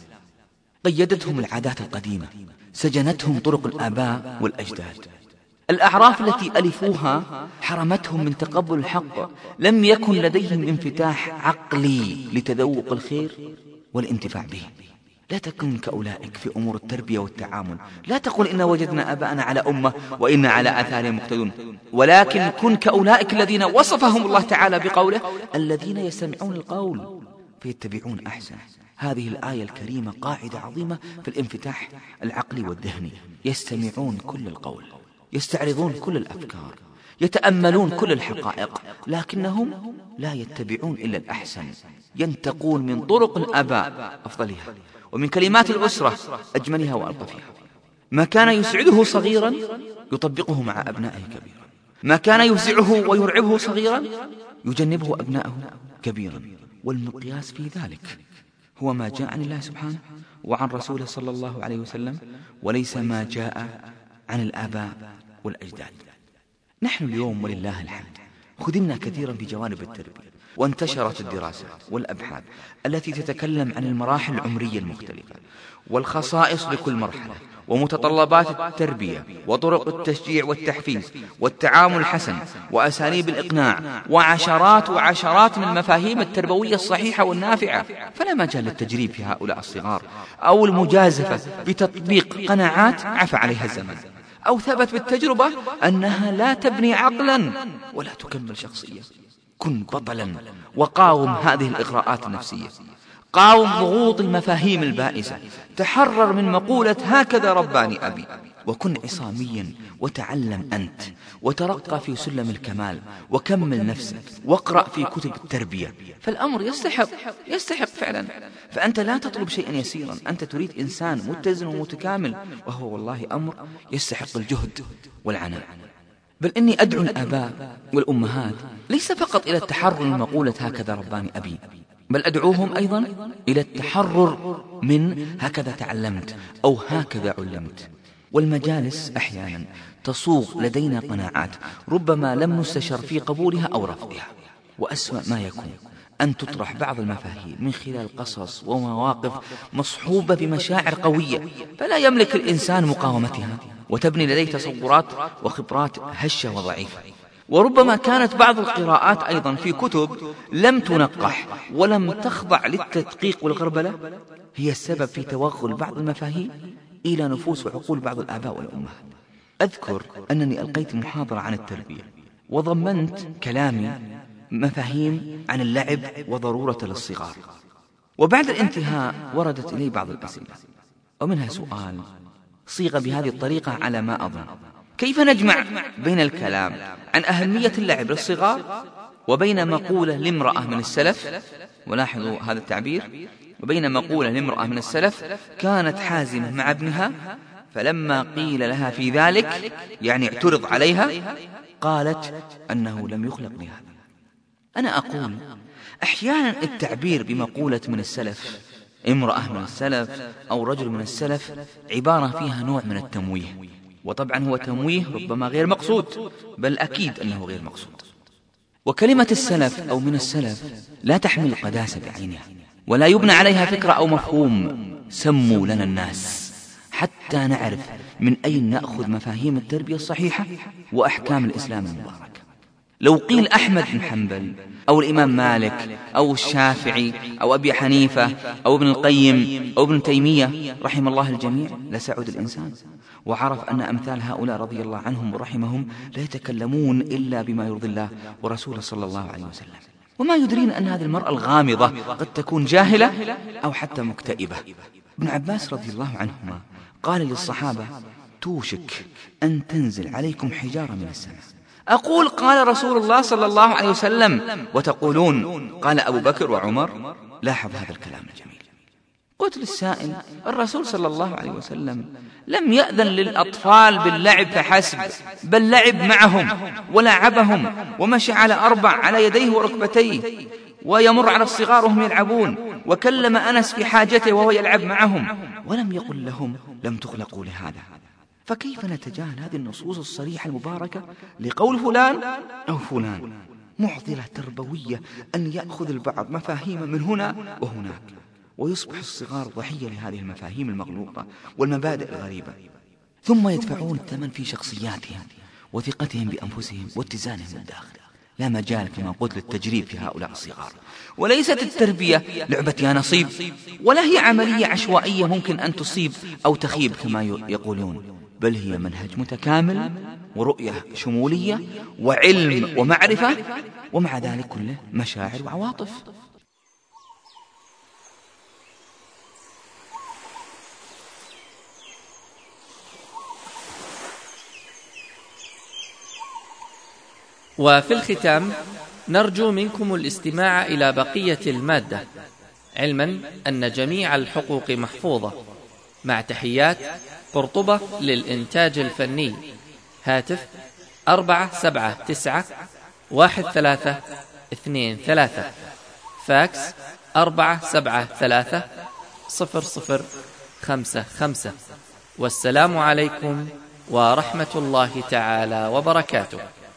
Speaker 2: قيدتهم العادات القديمة، سجنتهم طرق الآباء والأجداد. الأعراف التي ألفوها حرمتهم من تقبل الحق. لم يكن لديهم انفتاح عقلي لتذوق الخير والانتفاع به. لا تكن كأولئك في أمور التربية والتعامل. لا تقل إنا وجدنا آباءنا على أمة وإنا على آثارهم مقتدون، ولكن كن كأولئك الذين وصفهم الله تعالى بقوله: الذين يستمعون القول فيتبعون أحسن. هذه الآية الكريمة قاعدة عظيمة في الانفتاح العقلي والذهني. يستمعون كل القول، يستعرضون كل الأفكار، يتأملون كل الحقائق، لكنهم لا يتبعون إلا الأحسن. ينتقون من طرق الآباء أفضلها، ومن كلمات الأسرة أجملها وألطفها. ما كان يسعده صغيرا يطبقه مع أبنائه كبيرا، ما كان يفزعه ويرعبه صغيرا يجنبه أبنائه كبيرا. والمقياس في ذلك هو ما جاء عن الله سبحانه وعن رسوله صلى الله عليه وسلم، وليس ما جاء عن الآباء والأجداد. نحن اليوم ولله الحمد خدمنا كثيرا في جوانب التربية، وانتشرت الدراسات والأبحاث التي تتكلم عن المراحل العمرية المختلفة والخصائص لكل مرحلة ومتطلبات التربية وطرق التشجيع والتحفيز والتعامل الحسن وأساليب الإقناع وعشرات وعشرات من المفاهيم التربوية الصحيحة والنافعة. فلا مجال للتجريب في هؤلاء الصغار أو المجازفة بتطبيق قناعات عفى عليها الزمن، أو ثبت بالتجربة أنها لا تبني عقلا ولا تكمل شخصية. كن بطلا وقاوم هذه الإغراءات النفسية، قاوم ضغوط المفاهيم البائسة، تحرر من مقولة هكذا رباني أبي، وكن عصاميا وتعلم أنت، وترقى في سلم الكمال، وكمل نفسك، واقرأ في كتب التربية. فالأمر يستحق يستحق فعلا. فأنت لا تطلب شيئا يسيرا، أنت تريد إنسان متزن ومتكامل، وهو والله أمر يستحق الجهد والعناء. بل إني أدعو الآباء والأمهات ليس فقط إلى التحرر من مقولة هكذا رباني أبي، بل أدعوهم أيضا إلى التحرر من هكذا تعلمت أو هكذا علمت. والمجالس أحيانا تصوغ لدينا قناعات ربما لم نستشر في قبولها أو رفضها، وأسوأ ما يكون أن تطرح بعض المفاهيم من خلال قصص ومواقف مصحوبة بمشاعر قوية فلا يملك الإنسان مقاومتها، وتبني لديه تصورات وخبرات هشة وضعيفة. وربما كانت بعض القراءات أيضا في كتب لم تنقح ولم تخضع للتدقيق والغربلة هي السبب في توغل بعض المفاهيم إلى نفوس وعقول بعض الآباء والأمهات. أذكر أنني ألقيت محاضرة عن التربية وضمنت كلامي مفاهيم عن اللعب وضرورة للصغار، وبعد الانتهاء وردت إلي بعض الأسئلة، ومنها سؤال صيغ بهذه الطريقة على ما أظن: كيف نجمع بين الكلام عن أهمية اللعب للصغار وبين مقولة لامرأة من السلف، ولاحظوا هذا التعبير، وبين مقولة لامرأة من السلف كانت حازمة مع ابنها فلما قيل لها في ذلك يعني اعترض عليها قالت أنه لم يخلق لهذا. أنا أقول أحيانا التعبير بمقولة من السلف، امرأة من السلف أو رجل من السلف، عبارة فيها نوع من التمويه، وطبعا هو تمويه ربما غير مقصود، بل أكيد أنه غير مقصود. وكلمة السلف أو من السلف لا تحمل القداسة بعينها، ولا يبنى عليها فكرة أو مفهوم. سموا لنا الناس حتى نعرف من أين نأخذ مفاهيم التربية الصحيحة وأحكام الإسلام المبارك. لو قيل أحمد بن حنبل أو الإمام مالك أو الشافعي أو أبي حنيفة أو ابن القيم أو ابن تيمية رحم الله الجميع لسعد الإنسان، وعرف أن أمثال هؤلاء رضي الله عنهم ورحمهم لا يتكلمون إلا بما يرضي الله ورسوله صلى الله عليه وسلم. وما يدرين أن هذه المرأة الغامضة قد تكون جاهلة أو حتى مكتئبة. ابن عباس رضي الله عنهما قال للصحابة: توشك أن تنزل عليكم حجارة من السماء. أقول قال رسول الله صلى الله عليه وسلم، وتقولون قال أبو بكر وعمر. لاحظ هذا الكلام الجميل. قلت للسائل: الرسول صلى الله عليه وسلم لم يأذن للأطفال باللعب فحسب، بل لعب معهم ولعبهم ومشى على أربع على يديه وركبتيه، ويمر على الصغار وهم يلعبون، وكلم أنس في حاجته وهو يلعب معهم، ولم يقل لهم لم تخلقوا لهذا. فكيف نتجاهل هذه النصوص الصريحة المباركة لقول فلان أو فلان؟ معضلة تربوية أن يأخذ البعض مفاهيم من هنا وهناك، ويصبح الصغار ضحية لهذه المفاهيم المغلوطة والمبادئ الغريبة، ثم يدفعون الثمن في شخصياتهم وثقتهم بأنفسهم واتزانهم الداخل. لا مجال كما قلت للتجريب في هؤلاء الصغار. وليست التربية لعبة يا نصيب، ولا هي عملية عشوائية ممكن أن تصيب أو تخيب كما يقولون، بل هي منهج متكامل ورؤية شمولية وعلم ومعرفة، ومع ذلك كله مشاعر وعواطف.
Speaker 1: وفي الختام نرجو منكم الاستماع إلى بقية المادة، علما أن جميع الحقوق محفوظة. مع تحيات قرطبة للإنتاج الفني. هاتف أربعة سبعة تسعة واحد ثلاثة اثنين ثلاثة. فاكس أربعة سبعة ثلاثة صفر صفر خمسة خمسة. والسلام عليكم ورحمة الله تعالى وبركاته.